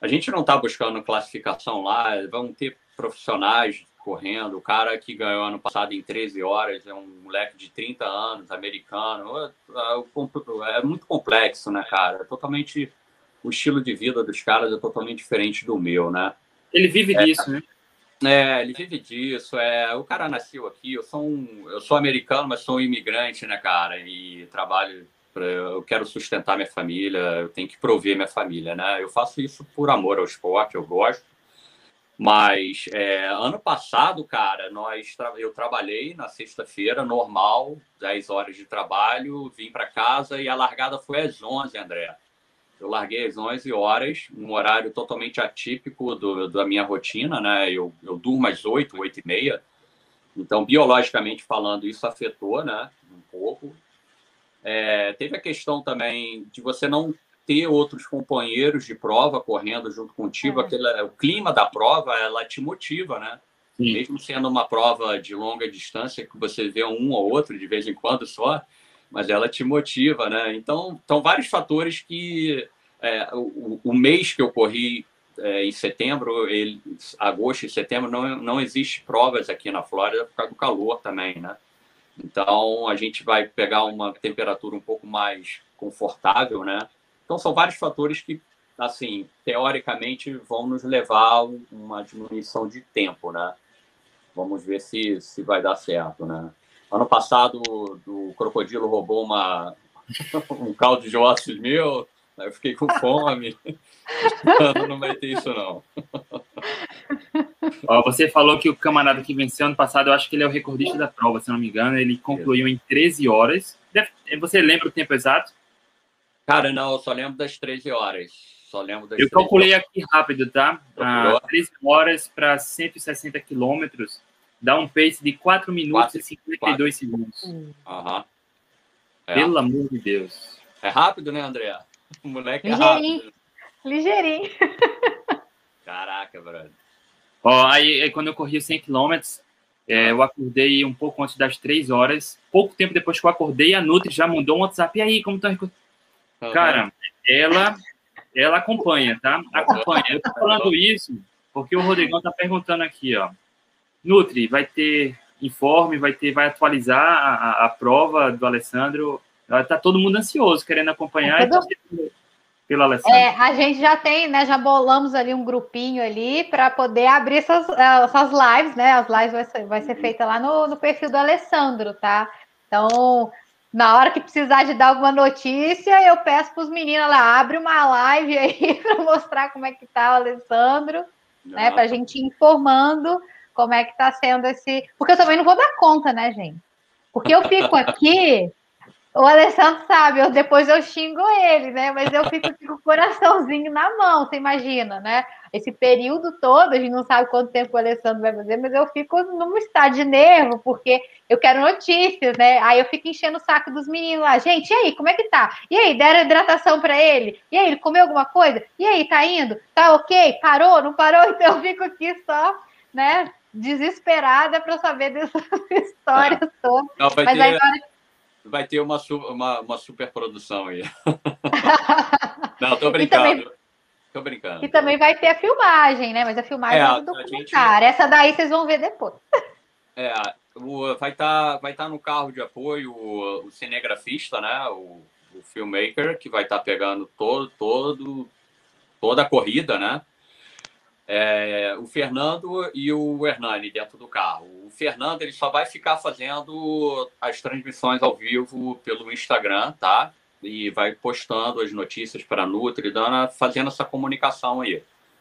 a gente não está buscando classificação lá, vão ter profissionais correndo. O cara que ganhou ano passado em treze horas é um moleque de trinta anos, americano. É muito complexo, né, cara? É totalmente... O estilo de vida dos caras é totalmente diferente do meu, né? Ele vive é, disso, né? É, ele vive disso. É, o cara nasceu aqui, eu sou, um, eu sou americano, mas sou um imigrante, né, cara? E trabalho... Pra, eu quero sustentar minha família, eu tenho que prover minha família, né? Eu faço isso por amor ao esporte, eu gosto. Mas é, ano passado, cara, nós tra... eu trabalhei na sexta-feira, normal, dez horas de trabalho, vim para casa e a largada foi às onze, André. Eu larguei às onze horas, um horário totalmente atípico do, da minha rotina, né? Eu, eu durmo às oito, oito e meia. Então, biologicamente falando, isso afetou, né? Um pouco. É, teve a questão também de você não ter outros companheiros de prova correndo junto contigo, é. aquele, o clima da prova, ela te motiva, né? Sim. Mesmo sendo uma prova de longa distância, que você vê um ou outro de vez em quando só, mas ela te motiva, né? Então, são vários fatores que... É, o, o mês que eu corri é, em setembro, ele, agosto e setembro, não, não existe provas aqui na Flórida por causa do calor também, né? Então, a gente vai pegar uma temperatura um pouco mais confortável, né? Então, são vários fatores que, assim, teoricamente, vão nos levar a uma diminuição de tempo, né? Vamos ver se, se vai dar certo, né? Ano passado, o crocodilo roubou uma, um caldo de ossos meu, eu fiquei com fome. Não vai ter isso, não. Ó, você falou que o camarada que venceu ano passado, eu acho que ele é o recordista da prova, se não me engano. Ele concluiu em treze horas. Deve... Você lembra o tempo exato? Cara, não, eu só lembro das treze horas. Só lembro das eu calculei horas. Aqui rápido, tá? Ah, treze horas para cento e sessenta quilômetros dá um pace de quatro minutos quatro, e cinquenta e dois quatro. Segundos. Uhum. É. Pelo amor de Deus. É rápido, né, André? O moleque é ligeirinho. rápido. Ligeirinho. Caraca, brother. Ó, aí, aí, quando eu corri cem quilômetros, é, eu acordei um pouco antes das três horas. Pouco tempo depois que eu acordei, a Nutri já mandou um WhatsApp. E aí, como tá? Uhum. Cara, ela, ela acompanha, tá? Acompanha. Eu tô falando isso porque o Rodrigão tá perguntando aqui, ó. Nutri, vai ter informe, vai ter, vai atualizar a, a, a prova do Alessandro. Tá todo mundo ansioso, querendo acompanhar. É todo... Então, pelo Alessandro. É, a gente já tem, né? Já bolamos ali um grupinho ali para poder abrir essas, essas lives, né? As lives vai ser, vai ser feita lá no, no perfil do Alessandro, tá? Então, na hora que precisar de dar alguma notícia, eu peço para os meninos lá, abre uma live aí para mostrar como é que tá o Alessandro, não. né? Para a gente ir informando como é que tá sendo esse. Porque eu também não vou dar conta, né, gente? Porque eu fico aqui. O Alessandro sabe, eu, depois eu xingo ele, né? Mas eu fico com o coraçãozinho na mão, você imagina, né? Esse período todo, a gente não sabe quanto tempo o Alessandro vai fazer, mas eu fico num estado de nervo, porque eu quero notícias, né? Aí eu fico enchendo o saco dos meninos lá. Gente, e aí, como é que tá? E aí, deram hidratação para ele? E aí, ele comeu alguma coisa? E aí, tá indo? Tá ok? Parou? Não parou? Então eu fico aqui só, né? Desesperada para saber dessas histórias é. todas. Não, vai mas ter... aí, na hora Vai ter uma, uma, uma super produção aí. Não, tô brincando. E também, tô brincando. E também vai ter a filmagem, né? Mas a filmagem é, é do documentário. Gente... Essa daí vocês vão ver depois. É, o, vai estar tá, vai tá no carro de apoio o, o cinegrafista, né? O, o filmmaker, que vai estar tá pegando todo, todo, toda a corrida, né? É, o Fernando e o Hernani dentro do carro. O Fernando ele só vai ficar fazendo as transmissões ao vivo pelo Instagram, tá? E vai postando as notícias para a Nutri, dando, fazendo essa comunicação aí.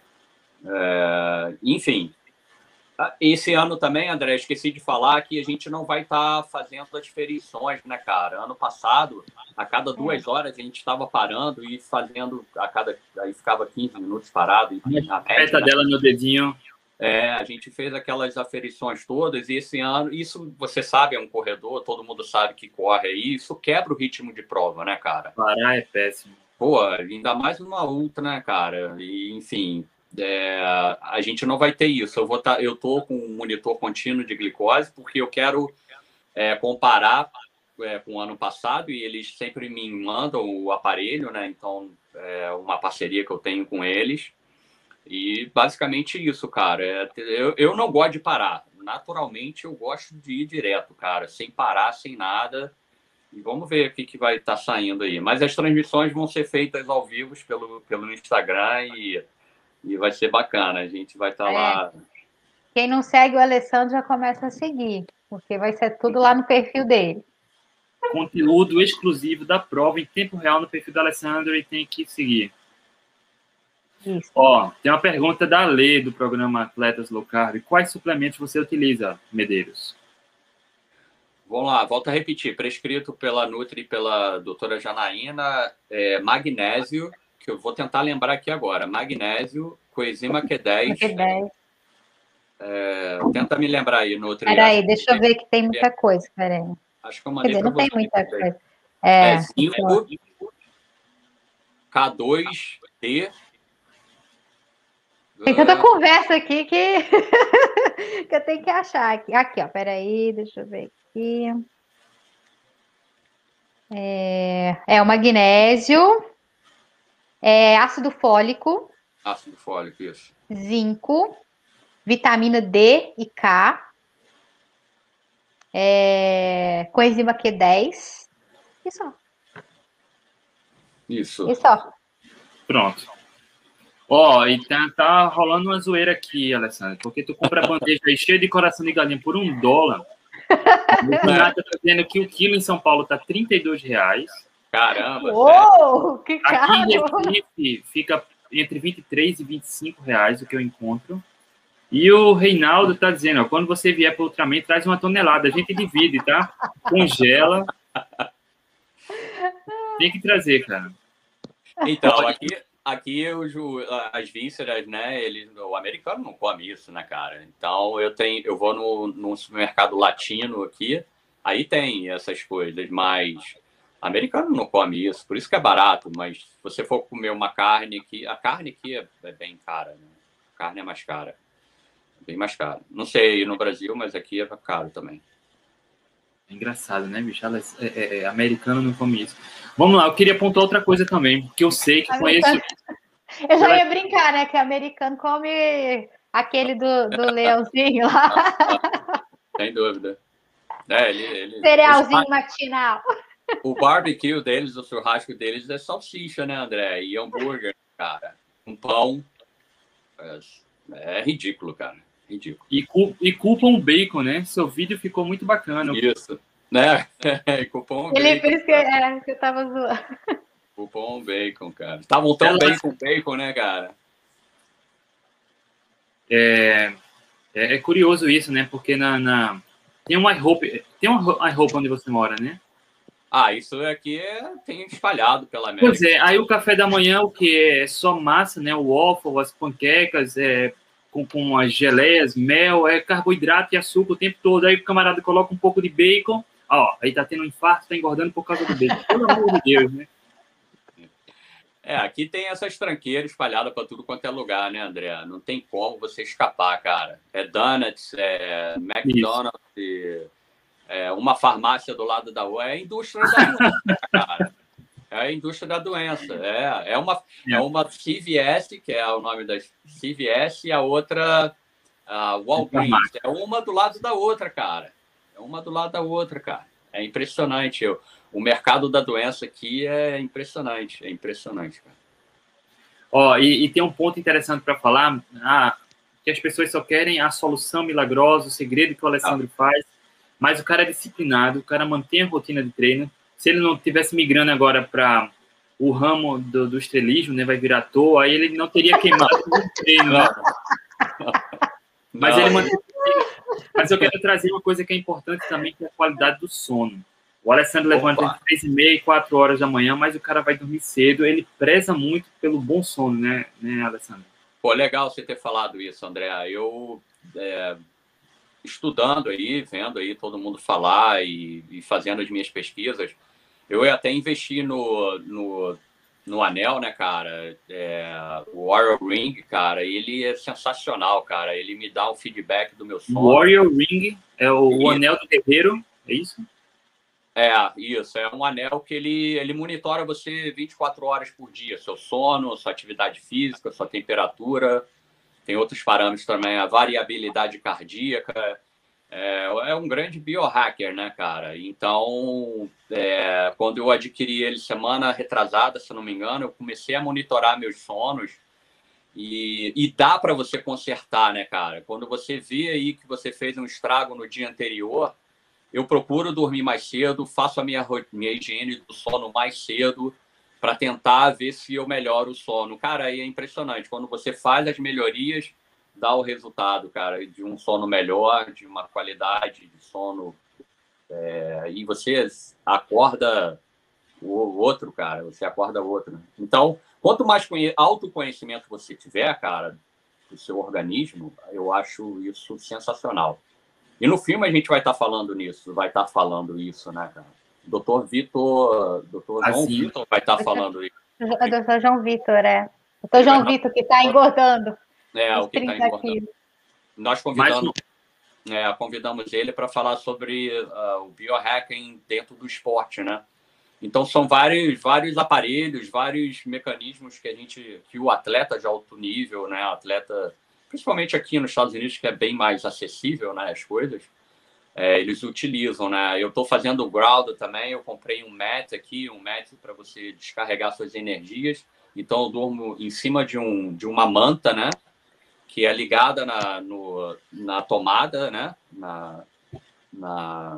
É, enfim, esse ano também, André, esqueci de falar que a gente não vai estar tá fazendo as ferições, né, cara? Ano passado, a cada duas horas, a gente estava parando e fazendo, a cada, aí ficava quinze minutos parado. E, a meta né? dela no dedinho. É, a gente fez aquelas aferições todas e esse ano, isso você sabe, é um corredor, todo mundo sabe que corre aí, isso quebra o ritmo de prova, né, cara? Parar é péssimo. Pô, ainda mais numa ultra, né, cara? E, enfim... É, a gente não vai ter isso. Eu vou tá, eu tô com um monitor contínuo de glicose porque eu quero é, comparar é, com o ano passado e eles sempre me mandam o aparelho, né? Então é uma parceria que eu tenho com eles E basicamente isso, cara. É, eu, eu não gosto de parar. Naturalmente, eu gosto de ir direto, cara, sem parar, sem nada. E vamos ver o que, que vai estar saindo aí. Mas as transmissões vão ser feitas ao vivo pelo, pelo Instagram e, e vai ser bacana. A gente vai estar É. lá. Quem não segue o Alessandro já começa a seguir, porque vai ser tudo lá no perfil dele. Conteúdo exclusivo da prova em tempo real no perfil do Alessandro e tem que seguir. Isso. Ó, tem uma pergunta da Lê, do programa Atletas Low Carb. Quais suplementos você utiliza, Medeiros? Vamos lá, volto a repetir. Prescrito pela Nutri e pela doutora Janaína, é, magnésio, que eu vou tentar lembrar aqui agora. Magnésio, coenzima Q dez. Q dez. É, tenta me lembrar aí, Nutri. Peraí, deixa eu ver que tem muita coisa. Peraí. Acho que eu Quer mandei dizer, não tem você. muita coisa. É, É cinco, K dois D. tem tanta conversa aqui que... que eu tenho que achar aqui. Aqui, ó, peraí, deixa eu ver aqui. É, é o magnésio, é ácido fólico, Ácido fólico, isso. zinco, vitamina D e K, é, coenzima Q dez. Isso, ó. Isso. Isso, ó. Pronto. Ó, e tá, tá rolando uma zoeira aqui, Alessandro, porque tu compra a bandeja aí cheia de coração de galinha por um dólar. O Renato tá dizendo que o quilo em São Paulo tá trinta e dois reais. Caramba, Uou, que Aqui em caro! Recife fica entre vinte e três e vinte e cinco reais o que eu encontro. E o Reinaldo tá dizendo, ó, quando você vier para o Ultraman, traz uma tonelada. A gente divide, tá? Congela. Tem que trazer, cara. Então, aqui, aqui os, as vísceras, né? Eles, o americano não come isso, né, cara? Então, eu tenho, eu vou no, no supermercado latino aqui, aí tem essas coisas, mas americano não come isso, por isso que é barato. Mas se você for comer uma carne aqui, a carne aqui é, é bem cara, né? A carne é mais cara, bem mais cara. Não sei no Brasil, mas aqui é caro também. É engraçado, né, bicho? É, é, é, americano não come isso. Vamos lá, eu queria apontar outra coisa também, porque eu sei que Americano. conheço... Eu já ia brincar, né? Que americano come aquele do, do leãozinho lá. Sem dúvida. É, ele, ele... Cerealzinho matinal. O barbecue deles, o churrasco deles é salsicha, né, André? E hambúrguer, cara. Um pão. É, é ridículo, cara. Ridículo. E, cu e culpam o bacon, né? Seu vídeo ficou muito bacana. Isso. Né? Culpam o Ele bacon. por isso que, é, que eu tava zoando. Culpam o bacon, cara. Estavam tão bem com bacon, né, cara? É, é, é curioso isso, né? Porque na, na... tem um iHope, tem um iHope onde você mora, né? Ah, isso aqui é, tem espalhado pela América. Pois é, aí o café da manhã, o que é só massa, né? O waffle, as panquecas, é, com, com as geleias, mel, é carboidrato e açúcar o tempo todo. Aí o camarada coloca um pouco de bacon, ó, aí tá tendo um infarto, tá engordando por causa do bacon. Pelo amor de Deus, né? É, aqui tem essas tranqueiras espalhadas para tudo quanto é lugar, né, André? Não tem como você escapar, cara. É donuts, é McDonald's, e, é uma farmácia do lado da rua. É a indústria da doença, cara. É a indústria da doença. É, é, uma, é uma C V S, que é o nome das C V S, e a outra a Walgreens. É uma do lado da outra, cara. É uma do lado da outra, cara. É impressionante. Eu, o mercado da doença aqui é impressionante. É impressionante, cara. Ó, e, e tem um ponto interessante para falar, ah, que as pessoas só querem a solução milagrosa, o segredo que o Alessandro ah. faz, mas o cara é disciplinado, o cara mantém a rotina de treino. Se ele não tivesse migrando agora para o ramo do, do estrelismo, né, vai virar à toa, aí ele não teria queimado o treino, né? Mas ele mantém... Mas eu quero trazer uma coisa que é importante também, que é a qualidade do sono. O Alessandro levanta entre três e meia e quatro horas da manhã, mas o cara vai dormir cedo. Ele preza muito pelo bom sono, né, né, Alessandro? Pô, legal você ter falado isso, André. Eu, é, estudando aí, vendo aí todo mundo falar e, e fazendo as minhas pesquisas, eu até investi no, no, no anel, né, cara? É, o Warrior Ring, cara, ele é sensacional, cara. Ele me dá um feedback do meu sono. Warrior Ring é o, o anel do guerreiro, é isso? É, isso. É um anel que ele, ele monitora você vinte e quatro horas por dia. Seu sono, sua atividade física, sua temperatura. Tem outros parâmetros também, a variabilidade cardíaca. É, é um grande biohacker, né, cara? Então, é, quando eu adquiri ele semana retrasada, se não me engano, eu comecei a monitorar meus sonos. E, e dá para você consertar, né, cara? Quando você vê aí que você fez um estrago no dia anterior, eu procuro dormir mais cedo, faço a minha, minha higiene do sono mais cedo para tentar ver se eu melhoro o sono. Cara, aí é impressionante. Quando você faz as melhorias, dá o resultado, cara, de um sono melhor, de uma qualidade de sono. É, e você acorda o outro, cara, você acorda outro. Então, quanto mais autoconhecimento você tiver, cara, do seu organismo, eu acho isso sensacional. E no filme a gente vai estar falando nisso, vai estar falando isso, né, cara? doutor Vitor, doutor João Assim. Vitor vai estar falando isso. O doutor João Vitor, é. doutor João Vitor, que está engordando. É, o que está engordando. Quilos. Nós convidamos, um... é, convidamos ele para falar sobre uh, o biohacking dentro do esporte, né? Então, são vários, vários aparelhos, vários mecanismos que a gente, que o atleta de alto nível, né, atleta, principalmente aqui nos Estados Unidos, que é bem mais acessível, né, as coisas, é, eles utilizam, né? Eu estou fazendo o Grounded também, eu comprei um mat aqui, um mat para você descarregar suas energias. Então, eu durmo em cima de, um, de uma manta, né, que é ligada na, no, na tomada, né, na... na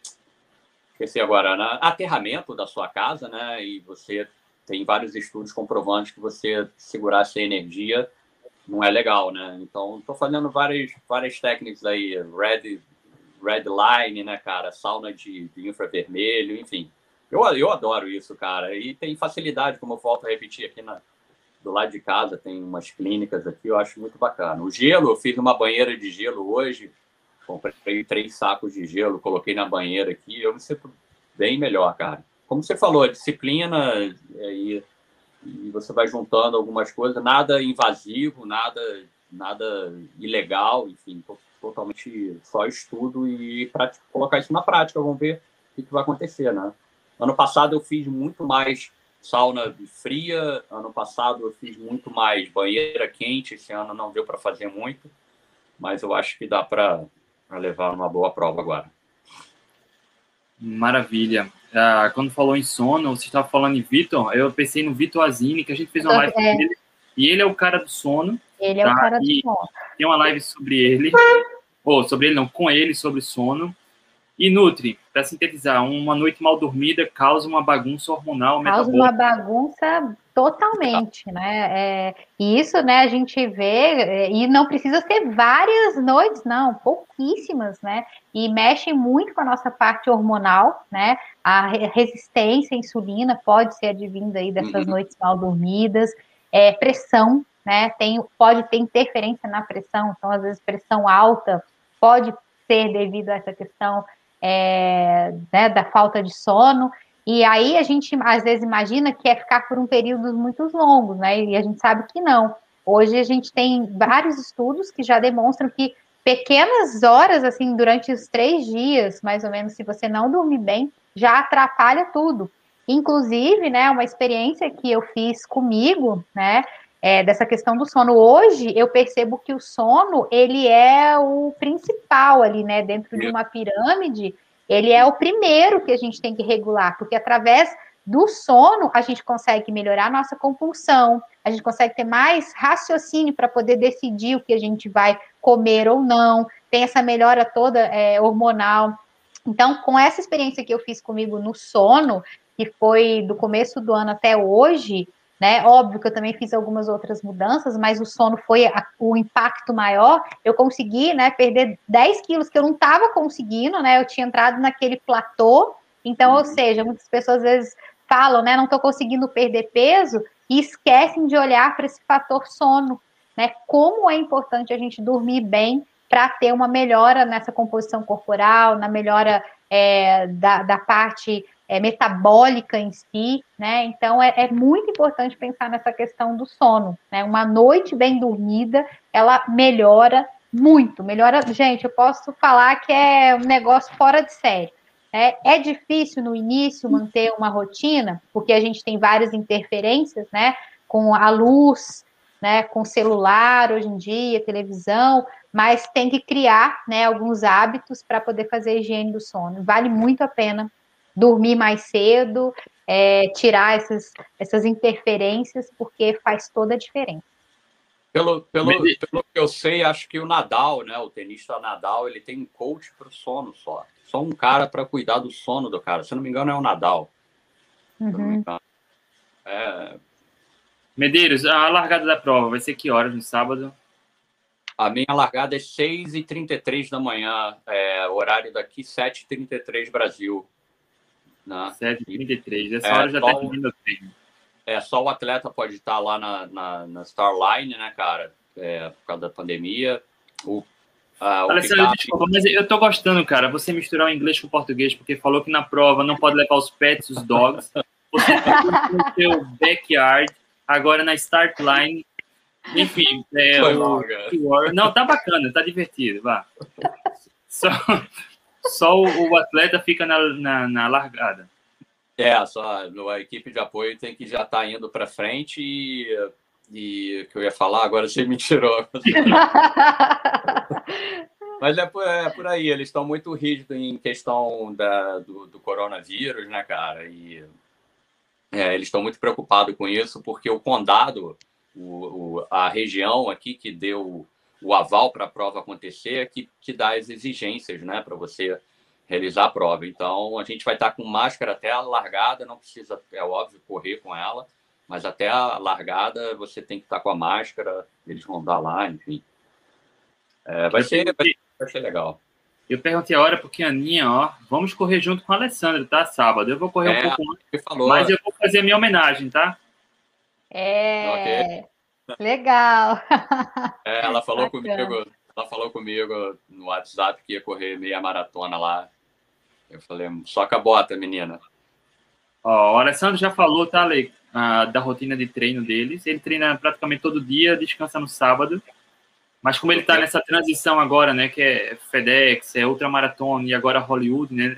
esqueci agora, na aterramento da sua casa, né? E você tem vários estudos comprovando que você segurar essa energia não é legal, né? Então, estou fazendo várias, várias técnicas aí, red, red line, né, cara? Sauna de, de infravermelho, enfim. Eu, eu adoro isso, cara. E tem facilidade, como eu volto a repetir aqui na, do lado de casa, tem umas clínicas aqui, eu acho muito bacana. O gelo, eu fiz uma banheira de gelo hoje, comprei três sacos de gelo, coloquei na banheira aqui, eu me sinto bem melhor, cara. Como você falou, a disciplina e, e você vai juntando algumas coisas, nada invasivo, nada, nada ilegal, enfim, totalmente só estudo e prática, colocar isso na prática, vamos ver o que vai acontecer, né? Ano passado eu fiz muito mais sauna fria, ano passado eu fiz muito mais banheira quente, esse ano não deu para fazer muito, mas eu acho que dá para para levar uma boa prova agora. Maravilha. Ah, quando falou em sono, você estava falando em Vitor, eu pensei no Vitor Azini, que a gente fez uma live é. com ele, e ele é o cara do sono. Ele é tá? o cara do e sono. Tem uma live sobre ele, ou sobre ele não, com ele, sobre sono. E Nutri, para sintetizar, uma noite mal dormida causa uma bagunça hormonal causa metabólica. uma bagunça totalmente, né? É, e isso, né, a gente vê, e não precisa ser várias noites, não, pouquíssimas, né? E mexe muito com a nossa parte hormonal, né? A resistência à insulina pode ser advinda aí dessas uhum. noites mal dormidas, é, pressão, né? Tem, pode ter interferência na pressão, então, às vezes, pressão alta pode ser devido a essa questão é, né, da falta de sono. E aí a gente, às vezes, imagina que é ficar por um período muito longos, né? E a gente sabe que não. Hoje a gente tem vários estudos que já demonstram que pequenas horas, assim, durante os três dias, mais ou menos, se você não dormir bem, já atrapalha tudo. Inclusive, né, uma experiência que eu fiz comigo, né, é, dessa questão do sono. Hoje, eu percebo que o sono, ele é o principal ali, né, dentro de uma pirâmide. Ele é o primeiro que a gente tem que regular, porque através do sono a gente consegue melhorar a nossa compulsão, a gente consegue ter mais raciocínio para poder decidir o que a gente vai comer ou não, tem essa melhora toda é, hormonal. Então, com essa experiência que eu fiz comigo no sono, que foi do começo do ano até hoje, né? Óbvio que eu também fiz algumas outras mudanças, mas o sono foi a, o impacto maior. Eu consegui, né, perder dez quilos que eu não estava conseguindo, né? Eu tinha entrado naquele platô. Então, uhum. ou seja, muitas pessoas às vezes falam, né, não estou conseguindo perder peso e esquecem de olhar para esse fator sono, né? Como é importante a gente dormir bem para ter uma melhora nessa composição corporal, na melhora é, da, da parte É, metabólica em si, né? Então é, é muito importante pensar nessa questão do sono, né? Uma noite bem dormida, ela melhora muito, melhora. Gente, eu posso falar que é um negócio fora de série. É, é difícil no início manter uma rotina, porque a gente tem várias interferências, né? Com a luz, né? Com celular hoje em dia, televisão, mas tem que criar, né, alguns hábitos para poder fazer a higiene do sono. Vale muito a pena dormir mais cedo, é, tirar essas, essas interferências, porque faz toda a diferença. Pelo, pelo, pelo que eu sei, acho que o Nadal, né, o tenista Nadal, ele tem um coach para o sono só. Só um cara para cuidar do sono do cara. Se não me engano, é o Nadal. Uhum. Se não me engano. É... Medeiros, a largada da prova vai ser que horas no sábado? A minha largada é seis e trinta e três da manhã, é, horário daqui, sete e trinta e três Brasil. Né? sete e trinta e três, essa É, hora já só está o- terminando o treino. É, só o atleta pode estar lá na, na, na Starline, né, cara? É, por causa da pandemia. O, ah, o Alessandro, pick-up- desculpa, mas eu tô gostando, cara, você misturar o inglês com o português, porque falou que na prova não pode levar os pets, os dogs. Você tá no seu backyard, agora na start line. Enfim, é, Foi o- mal, cara. não, tá bacana, tá divertido, vá. Só, só o, o atleta fica na, na, na largada. É, só a equipe de apoio tem que já estar indo para frente e, e o que eu ia falar, agora você me tirou. Mas é por, é por aí, eles estão muito rígidos em questão da, do, do coronavírus, né, cara? E é, eles estão muito preocupados com isso, porque o condado, o, o, a região aqui que deu o aval para a prova acontecer, é que, que dá as exigências, né, para você realizar a prova. Então, a gente vai estar com máscara até a largada, não precisa, é óbvio, correr com ela, mas até a largada você tem que estar com a máscara, eles vão dar lá, enfim. É, vai, ser, vai, vai ser legal. Eu perguntei a hora porque a Aninha, ó, vamos correr junto com o Alessandro, tá? Sábado. Eu vou correr É, um pouco antes, Ele falou, mas eu vou fazer a minha homenagem, tá? É, legal. é, ela falou Bacana. comigo, ela falou comigo no WhatsApp que ia correr meia maratona lá. Eu falei, só com a bota, menina. Ó, o Alessandro já falou, tá, Ale, ah, da rotina de treino deles. Ele treina praticamente todo dia, descansa no sábado. Mas como ele tá nessa transição agora, né, que é FedEx, é ultramaratona e agora Hollywood, né?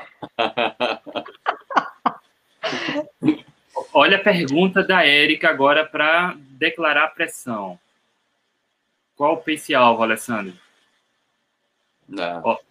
Olha a pergunta da Érica agora para declarar pressão. Qual o pace-alvo, Alessandro? Não. Ó.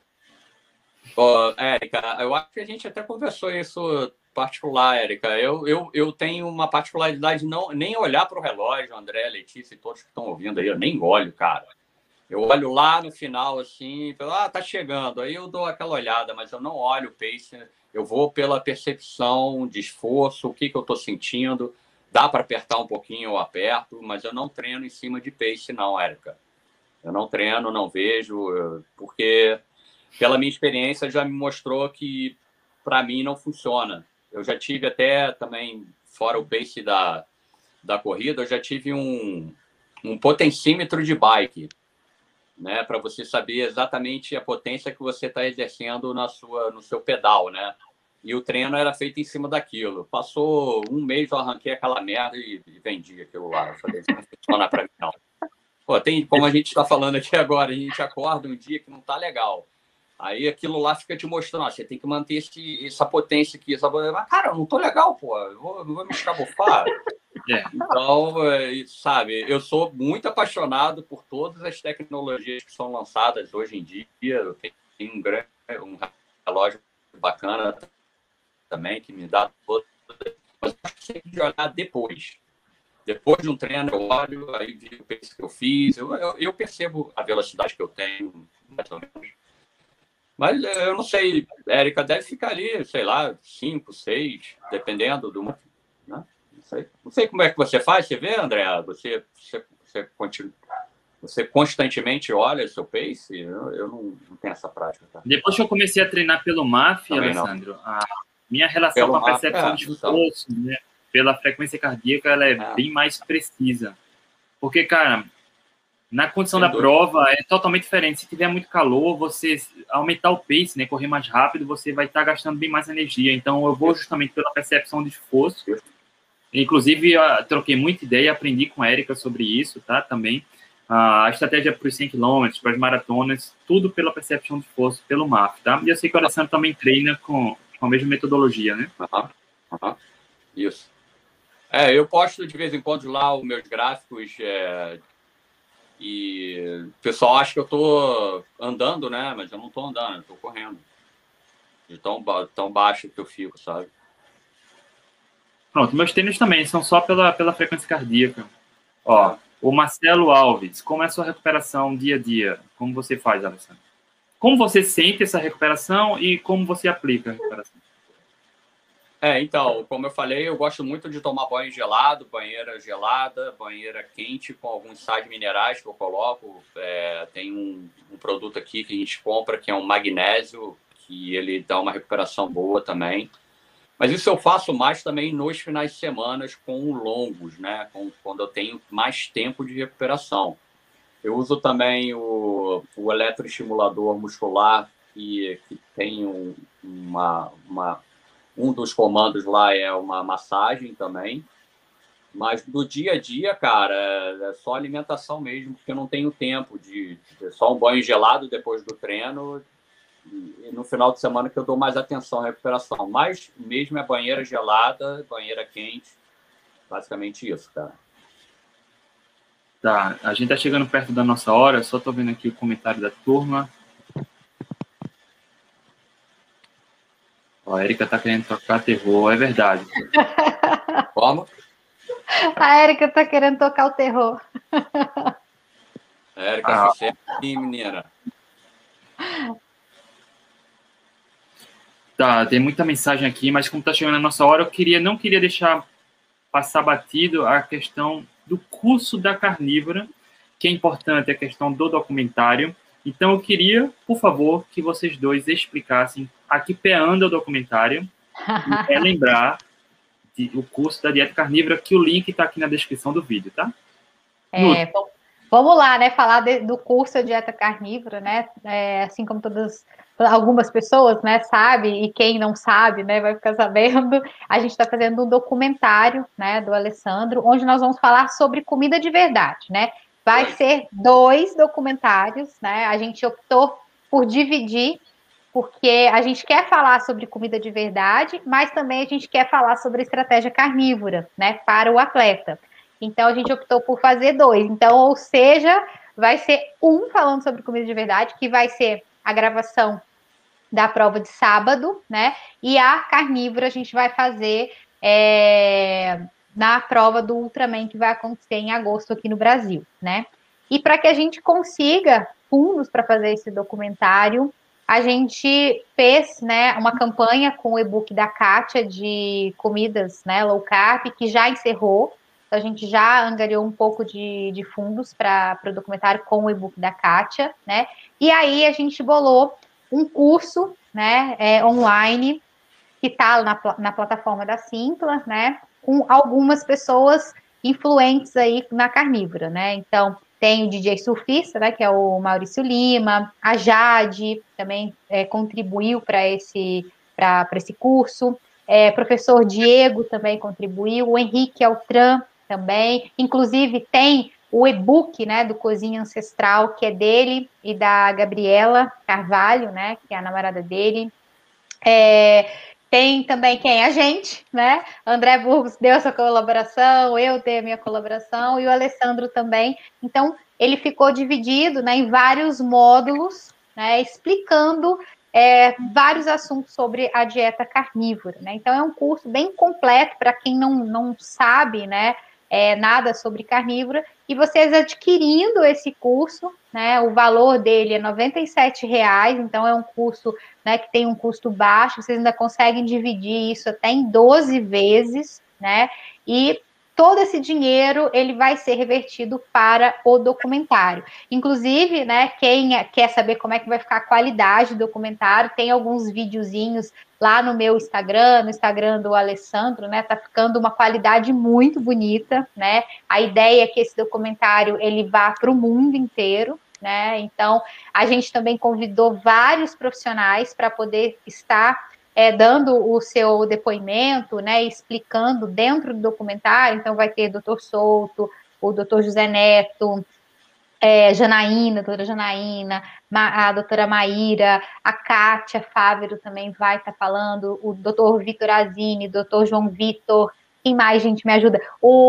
Ó, Érica, eu acho que a gente até conversou isso particular, Érica. Eu, eu, eu tenho uma particularidade de não nem olhar para o relógio, André, Letícia e todos que estão ouvindo aí, eu nem olho, cara. Eu olho lá no final, assim, falo, ah, tá chegando. Aí eu dou aquela olhada, mas eu não olho o pace. Eu vou pela percepção de esforço, o que, que eu estou sentindo. Dá para apertar um pouquinho, eu aperto, mas eu não treino em cima de pace, não, Érica. Eu não treino, não vejo, eu- porque pela minha experiência já me mostrou que para mim não funciona. Eu já tive até também, fora o pace da, da corrida, eu já tive um, um potencímetro de bike, né, para você saber exatamente a potência que você está exercendo na sua, no seu pedal, né? E o treino era feito em cima daquilo. Passou um mês, eu arranquei aquela merda e, e vendi aquilo lá. Eu falei, isso não funciona para mim, não. Pô, tem, como a gente está falando aqui agora, a gente acorda um dia que não está legal. Aí aquilo lá fica te mostrando, ó, você tem que manter esse, essa potência aqui. Essa... Mas, cara, eu não tô legal, pô. Eu vou, não vou me escabufar. É. Então, é, sabe, eu sou muito apaixonado por todas as tecnologias que são lançadas hoje em dia. Eu tenho um, grande, um relógio bacana também, que me dá todo... Mas eu sempre de olhar depois. Depois de um treino, eu olho, aí vi o pace que eu fiz. Eu, eu, eu percebo a velocidade que eu tenho, mais ou menos. Mas eu não sei, Érica, deve ficar ali, sei lá, cinco, seis, dependendo do... Né? Não sei. Não sei como é que você faz, você vê, André? Você, você, você, continua, você constantemente olha o seu pace? Eu, eu não, não tenho essa prática. Tá? Depois que eu comecei a treinar pelo M A F, Também não. Alessandro, a minha relação Pelo com a M A F, percepção é, de então. esforço, né, pela frequência cardíaca, ela é, É. bem mais precisa. Porque, cara, na condição Sem da dúvida. prova é totalmente diferente. Se tiver muito calor, você aumentar o pace, né, correr mais rápido, você vai estar gastando bem mais energia. Então, eu vou justamente pela percepção de esforço. Inclusive, eu troquei muita ideia, aprendi com a Érica sobre isso, tá? Também. a estratégia para os cem quilômetros, para as maratonas, tudo pela percepção de força, pelo M A F, tá? E eu sei que o Alessandro também treina com, com a mesma metodologia, né? Uhum. Uhum. Isso. É, eu posto de vez em quando lá os meus gráficos é, e o pessoal acha que eu tô andando, né? Mas eu não tô andando, eu tô correndo. De tão, tão baixo que eu fico, sabe? Pronto, meus treinos também são só pela, pela frequência cardíaca. Ó, o Marcelo Alves, como é a sua recuperação dia a dia? Como você faz, Alessandro? Como você sente essa recuperação e como você aplica a recuperação? É, então, como eu falei, eu gosto muito de tomar banho gelado, banheira gelada, banheira quente, com alguns sais minerais que eu coloco. É, tem um, um produto aqui que a gente compra, que é um magnésio, que ele dá uma recuperação boa também. Mas isso eu faço mais também nos finais de semana com longos, né? Com, quando eu tenho mais tempo de recuperação. Eu uso também o, o eletroestimulador muscular, que, que tem um, uma... uma Um dos comandos lá é uma massagem também. Mas do dia a dia, cara, é só alimentação mesmo, porque eu não tenho tempo de... de só um banho gelado depois do treino e no final de semana que eu dou mais atenção à recuperação. Mas mesmo é banheira gelada, banheira quente, basicamente isso, cara. Tá, a gente tá chegando perto da nossa hora, só tô vendo aqui o comentário da turma. Ó, a Erika tá querendo tocar terror, é verdade. Como? A Erika tá querendo tocar o terror. Erika, Ah. você é aqui, menina. Tá, tem muita mensagem aqui, mas como tá chegando a nossa hora, eu queria, não queria deixar passar batido a questão do curso da Carnívora, que é importante a questão do documentário. Então, eu queria, por favor, que vocês dois explicassem a que pé anda o documentário e é lembrar de, o curso da dieta carnívora, que o link está aqui na descrição do vídeo, tá? É, bom, vamos lá, né? Falar de, do curso de dieta carnívora, né? É, assim como todas, algumas pessoas, né, sabem, e quem não sabe, né, vai ficar sabendo. A gente está fazendo um documentário, né, do Alessandro, onde nós vamos falar sobre comida de verdade, né? Vai Oi. ser dois documentários, né? A gente optou por dividir, porque a gente quer falar sobre comida de verdade, mas também a gente quer falar sobre estratégia carnívora, né, para o atleta. Então, a gente optou por fazer dois. Então, ou seja, vai ser um falando sobre comida de verdade, que vai ser a gravação da prova de sábado, né? E a carnívora a gente vai fazer é, na prova do Ultraman, que vai acontecer em agosto aqui no Brasil, né? E para que a gente consiga fundos para fazer esse documentário, a gente fez, né, uma campanha com o e-book da Kátia de comidas, né, low carb, que já encerrou. Então, a gente já angariou um pouco de, de fundos para o documentário com o e-book da Kátia, né? E aí a gente bolou um curso, né, é, online, que está na, na plataforma da Simpla, né, com algumas pessoas influentes aí na carnívora, né? Então, tem o D J surfista, né, que é o Maurício Lima, a Jade também é, contribuiu para esse, para esse curso, é, professor Diego também contribuiu, o Henrique Altran também, inclusive tem o e-book, né, do Cozinha Ancestral, que é dele e da Gabriela Carvalho, né, que é a namorada dele. É, tem também quem? A gente, né? André Burgos deu essa colaboração, eu dei a minha colaboração e o Alessandro também. Então, ele ficou dividido, né, em vários módulos, né, explicando é, vários assuntos sobre a dieta carnívora, né? Então, é um curso bem completo para quem não, não sabe, né, é, nada sobre carnívora. E vocês adquirindo esse curso, né, o valor dele é noventa e sete reais, então é um curso, né, que tem um custo baixo, vocês ainda conseguem dividir isso até em doze vezes, né, e todo esse dinheiro, ele vai ser revertido para o documentário. Inclusive, né, quem quer saber como é que vai ficar a qualidade do documentário, tem alguns videozinhos lá no meu Instagram, no Instagram do Alessandro, né, tá ficando uma qualidade muito bonita, né, a ideia é que esse documentário, ele vá para o mundo inteiro, né, então a gente também convidou vários profissionais para poder estar é, dando o seu depoimento, né, explicando dentro do documentário, então vai ter doutor Souto, o doutor José Neto, é, Janaína, a doutora Janaína, a doutora Maíra, a Kátia Fávero também vai estar tá falando, o doutor Vitor Azini, doutor João Vitor, quem mais, gente, me ajuda?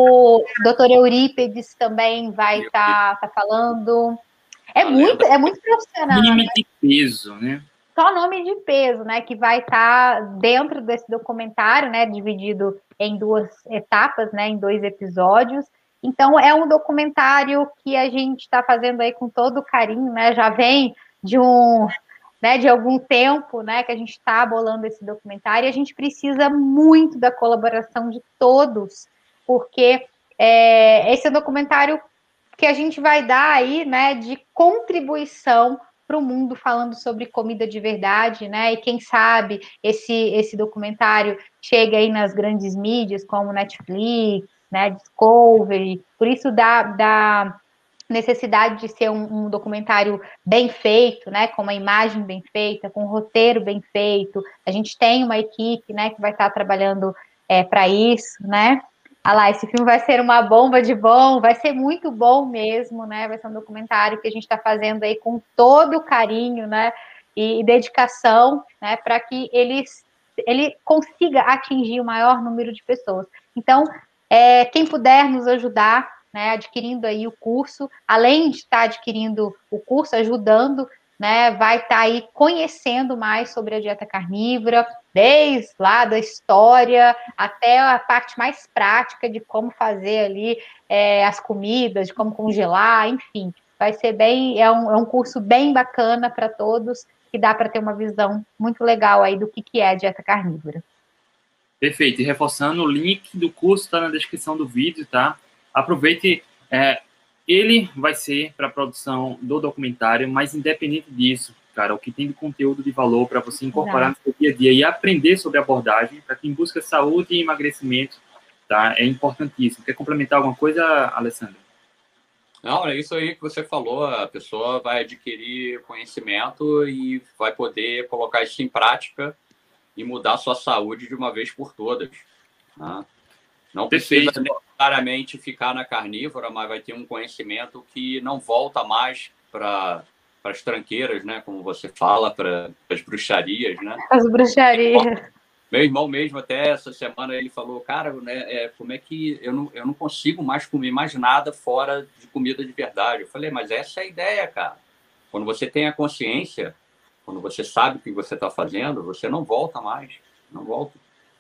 O doutor Eurípedes também vai estar tá, tá falando. É muito, é muito profissional. Nome de peso, né? Só nome de peso, né? Que vai estar tá dentro desse documentário, né? Dividido em duas etapas, né? Em dois episódios. Então, é um documentário que a gente está fazendo aí com todo carinho, né? Já vem de um, né, de algum tempo, né? Que a gente está bolando esse documentário e a gente precisa muito da colaboração de todos, porque é, esse é um documentário que a gente vai dar aí, né? De contribuição para o mundo falando sobre comida de verdade, né? E quem sabe esse, esse documentário chega aí nas grandes mídias, como Netflix, né, Discovery, por isso da, da necessidade de ser um, um documentário bem feito, né, com uma imagem bem feita, com um roteiro bem feito. A gente tem uma equipe, né, que vai estar trabalhando é, para isso, né? Ah lá, esse filme vai ser uma bomba de bom, vai ser muito bom mesmo, né? Vai ser um documentário que a gente está fazendo aí com todo o carinho, né? E, e dedicação, né? Para que ele, ele consiga atingir o maior número de pessoas. Então, é, quem puder nos ajudar, né? Adquirindo aí o curso, além de estar adquirindo o curso, ajudando, né? Vai estar aí conhecendo mais sobre a dieta carnívora, desde lá da história até a parte mais prática de como fazer ali é, as comidas, de como congelar, enfim. Vai ser bem, é um, é um curso bem bacana para todos, que dá para ter uma visão muito legal aí do que, que é a dieta carnívora. Perfeito. E reforçando, o link do curso está na descrição do vídeo, tá? Aproveite. É, ele vai ser para a produção do documentário, mas independente disso, cara, o que tem de conteúdo de valor para você incorporar Exato. no seu dia a dia e aprender sobre abordagem, para quem busca saúde e emagrecimento, tá? É importantíssimo. Quer complementar alguma coisa, Alessandra? Não, é isso aí que você falou. A pessoa vai adquirir conhecimento e vai poder colocar isso em prática e mudar a sua saúde de uma vez por todas. Né? Não precisa necessariamente ficar na carnívora, mas vai ter um conhecimento que não volta mais para as tranqueiras, né? Como você fala, para as bruxarias, né? As bruxarias. Meu irmão mesmo, até essa semana, ele falou, cara, né, é, como é que eu não, eu não consigo mais comer mais nada fora de comida de verdade? Eu falei, mas essa é a ideia, cara. Quando você tem a consciência, quando você sabe o que você está fazendo, você não volta mais. Não volta.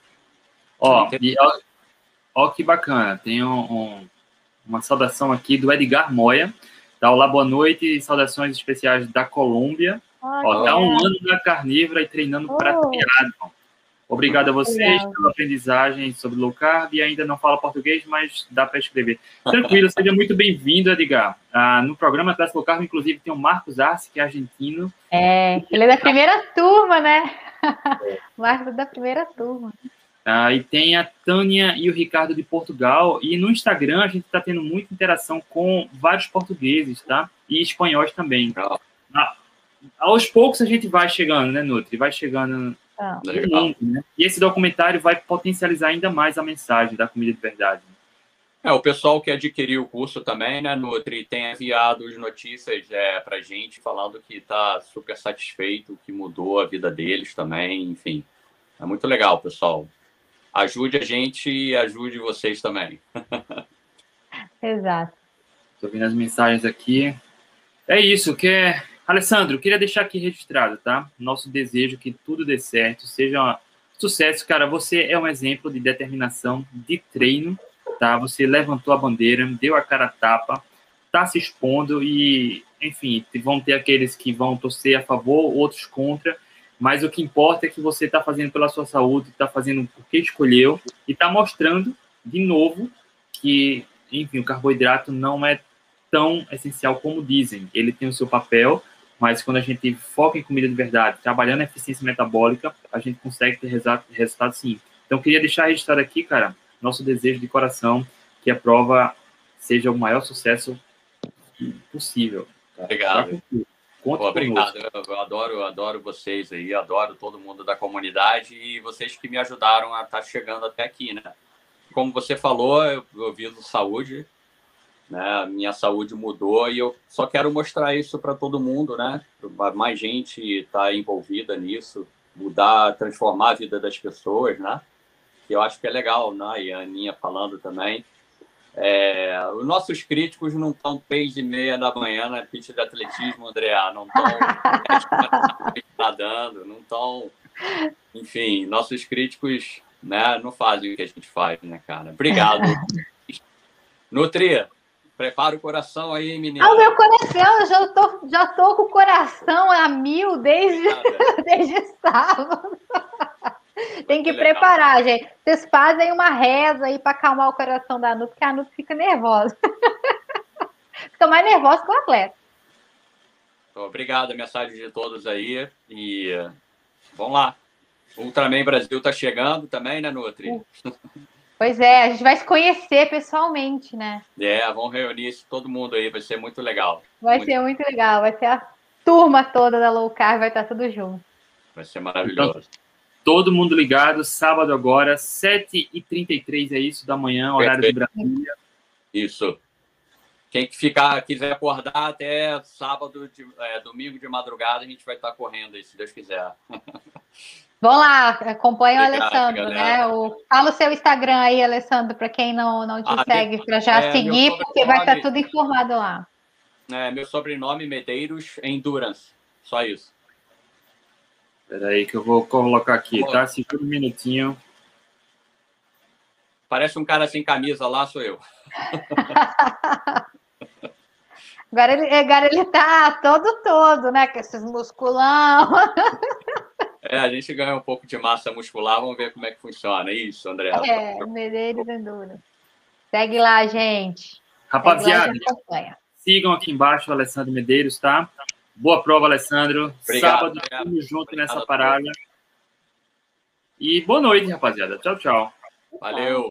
Ó, e, ó, ó que bacana. Tem um, um, uma saudação aqui do Edgar Moya. Tá, olá, boa noite. E saudações especiais da Colômbia. Oh, ó, tá um ano na carnívora e treinando oh. para triatlon. Obrigado a vocês Legal. pela aprendizagem sobre low carb. E ainda não fala português, mas dá para escrever. Tranquilo, seja muito bem-vindo, Edgar. Ah, no programa Atletas Low Carb, inclusive, tem o Marcos Arce, que é argentino. É, ele é da primeira turma, né? É. Marcos é da primeira turma. Ah, e tem a Tânia e o Ricardo de Portugal. E no Instagram a gente está tendo muita interação com vários portugueses, tá? E espanhóis também. Ah, aos poucos a gente vai chegando, né, Nutri? Vai chegando... Ah, mundo, né? E esse documentário vai potencializar ainda mais a mensagem da comida de verdade. É, o pessoal que adquiriu o curso também, né, Nutri, tem enviado as notícias é, para a gente, falando que está super satisfeito, que mudou a vida deles também, enfim. É muito legal, pessoal. Ajude a gente e ajude vocês também. Exato. Estou vendo as mensagens aqui. É isso, que é... Alessandro, queria deixar aqui registrado, tá? Nosso desejo que tudo dê certo, seja um sucesso. Cara, você é um exemplo de determinação, de treino, tá? Você levantou a bandeira, deu a cara a tapa, tá se expondo e, enfim, vão ter aqueles que vão torcer a favor, outros contra, mas o que importa é que você está fazendo pela sua saúde, está fazendo porque escolheu e está mostrando, de novo, que, enfim, o carboidrato não é tão essencial como dizem. Ele tem o seu papel, mas quando a gente foca em comida de verdade, trabalhando a eficiência metabólica, a gente consegue ter resultado, resultado sim. Então, queria deixar registrado aqui, cara, nosso desejo de coração, que a prova seja o maior sucesso possível. Tá? Obrigado. Pô, obrigado. Eu, eu adoro, eu adoro vocês aí, adoro todo mundo da comunidade e vocês que me ajudaram a estar chegando até aqui, né? Como você falou, eu, eu viso saúde, né? Minha saúde mudou e eu só quero mostrar isso para todo mundo, né? Mais gente está envolvida nisso, mudar, transformar a vida das pessoas, né? Que eu acho que é legal, né? E a Aninha falando também. É, os nossos críticos não estão três e meia da manhã na pista de atletismo, André, não estão nadando, não estão... Enfim, nossos críticos, né, não fazem o que a gente faz, né, cara? Obrigado. Nutri, prepara o coração aí, menina. Ah, o meu coração, eu já tô, já tô com o coração a mil desde, desde sábado. Tem que preparar, gente. Vocês fazem uma reza aí para acalmar o coração da Nut, porque a Nut fica nervosa. Fica mais nervosa que o atleta. Obrigado, a mensagem de todos aí. E vamos lá. O Ultraman Brasil tá chegando também, né, Nutri? Pois é, a gente vai se conhecer pessoalmente, né? É, vamos reunir todo mundo aí, vai ser muito legal. Vai muito... ser muito legal, vai ser a turma toda da Low Carb, vai estar tudo junto. Vai ser maravilhoso. Então, todo mundo ligado, sábado agora, sete e trinta e três, é isso, da manhã, horário de Brasília. Isso. Quem ficar, quiser acordar até sábado, de, é, domingo de madrugada, a gente vai estar correndo aí, se Deus quiser. Vão lá, acompanha o Alessandro, galera. né? O... Fala o seu Instagram aí, Alessandro, para quem não, não te ah, segue, para já é, seguir, porque vai estar tudo informado lá. É, meu sobrenome, Medeiros Endurance. Só isso. Espera aí que eu vou colocar aqui, tá? Segura um minutinho. Parece um cara sem camisa lá, sou eu. Agora ele, agora ele tá todo, todo, né? Com esses musculão. É, a gente ganha um pouco de massa muscular, vamos ver como é que funciona. Isso, André. É, Medeiros Endurance. Segue lá, gente. Rapaziada, lá, sigam aqui embaixo o Alessandro Medeiros, tá? Boa prova, Alessandro. Obrigado, Sábado, estamos juntos nessa parada. E boa noite, rapaziada. Tchau, tchau. Valeu.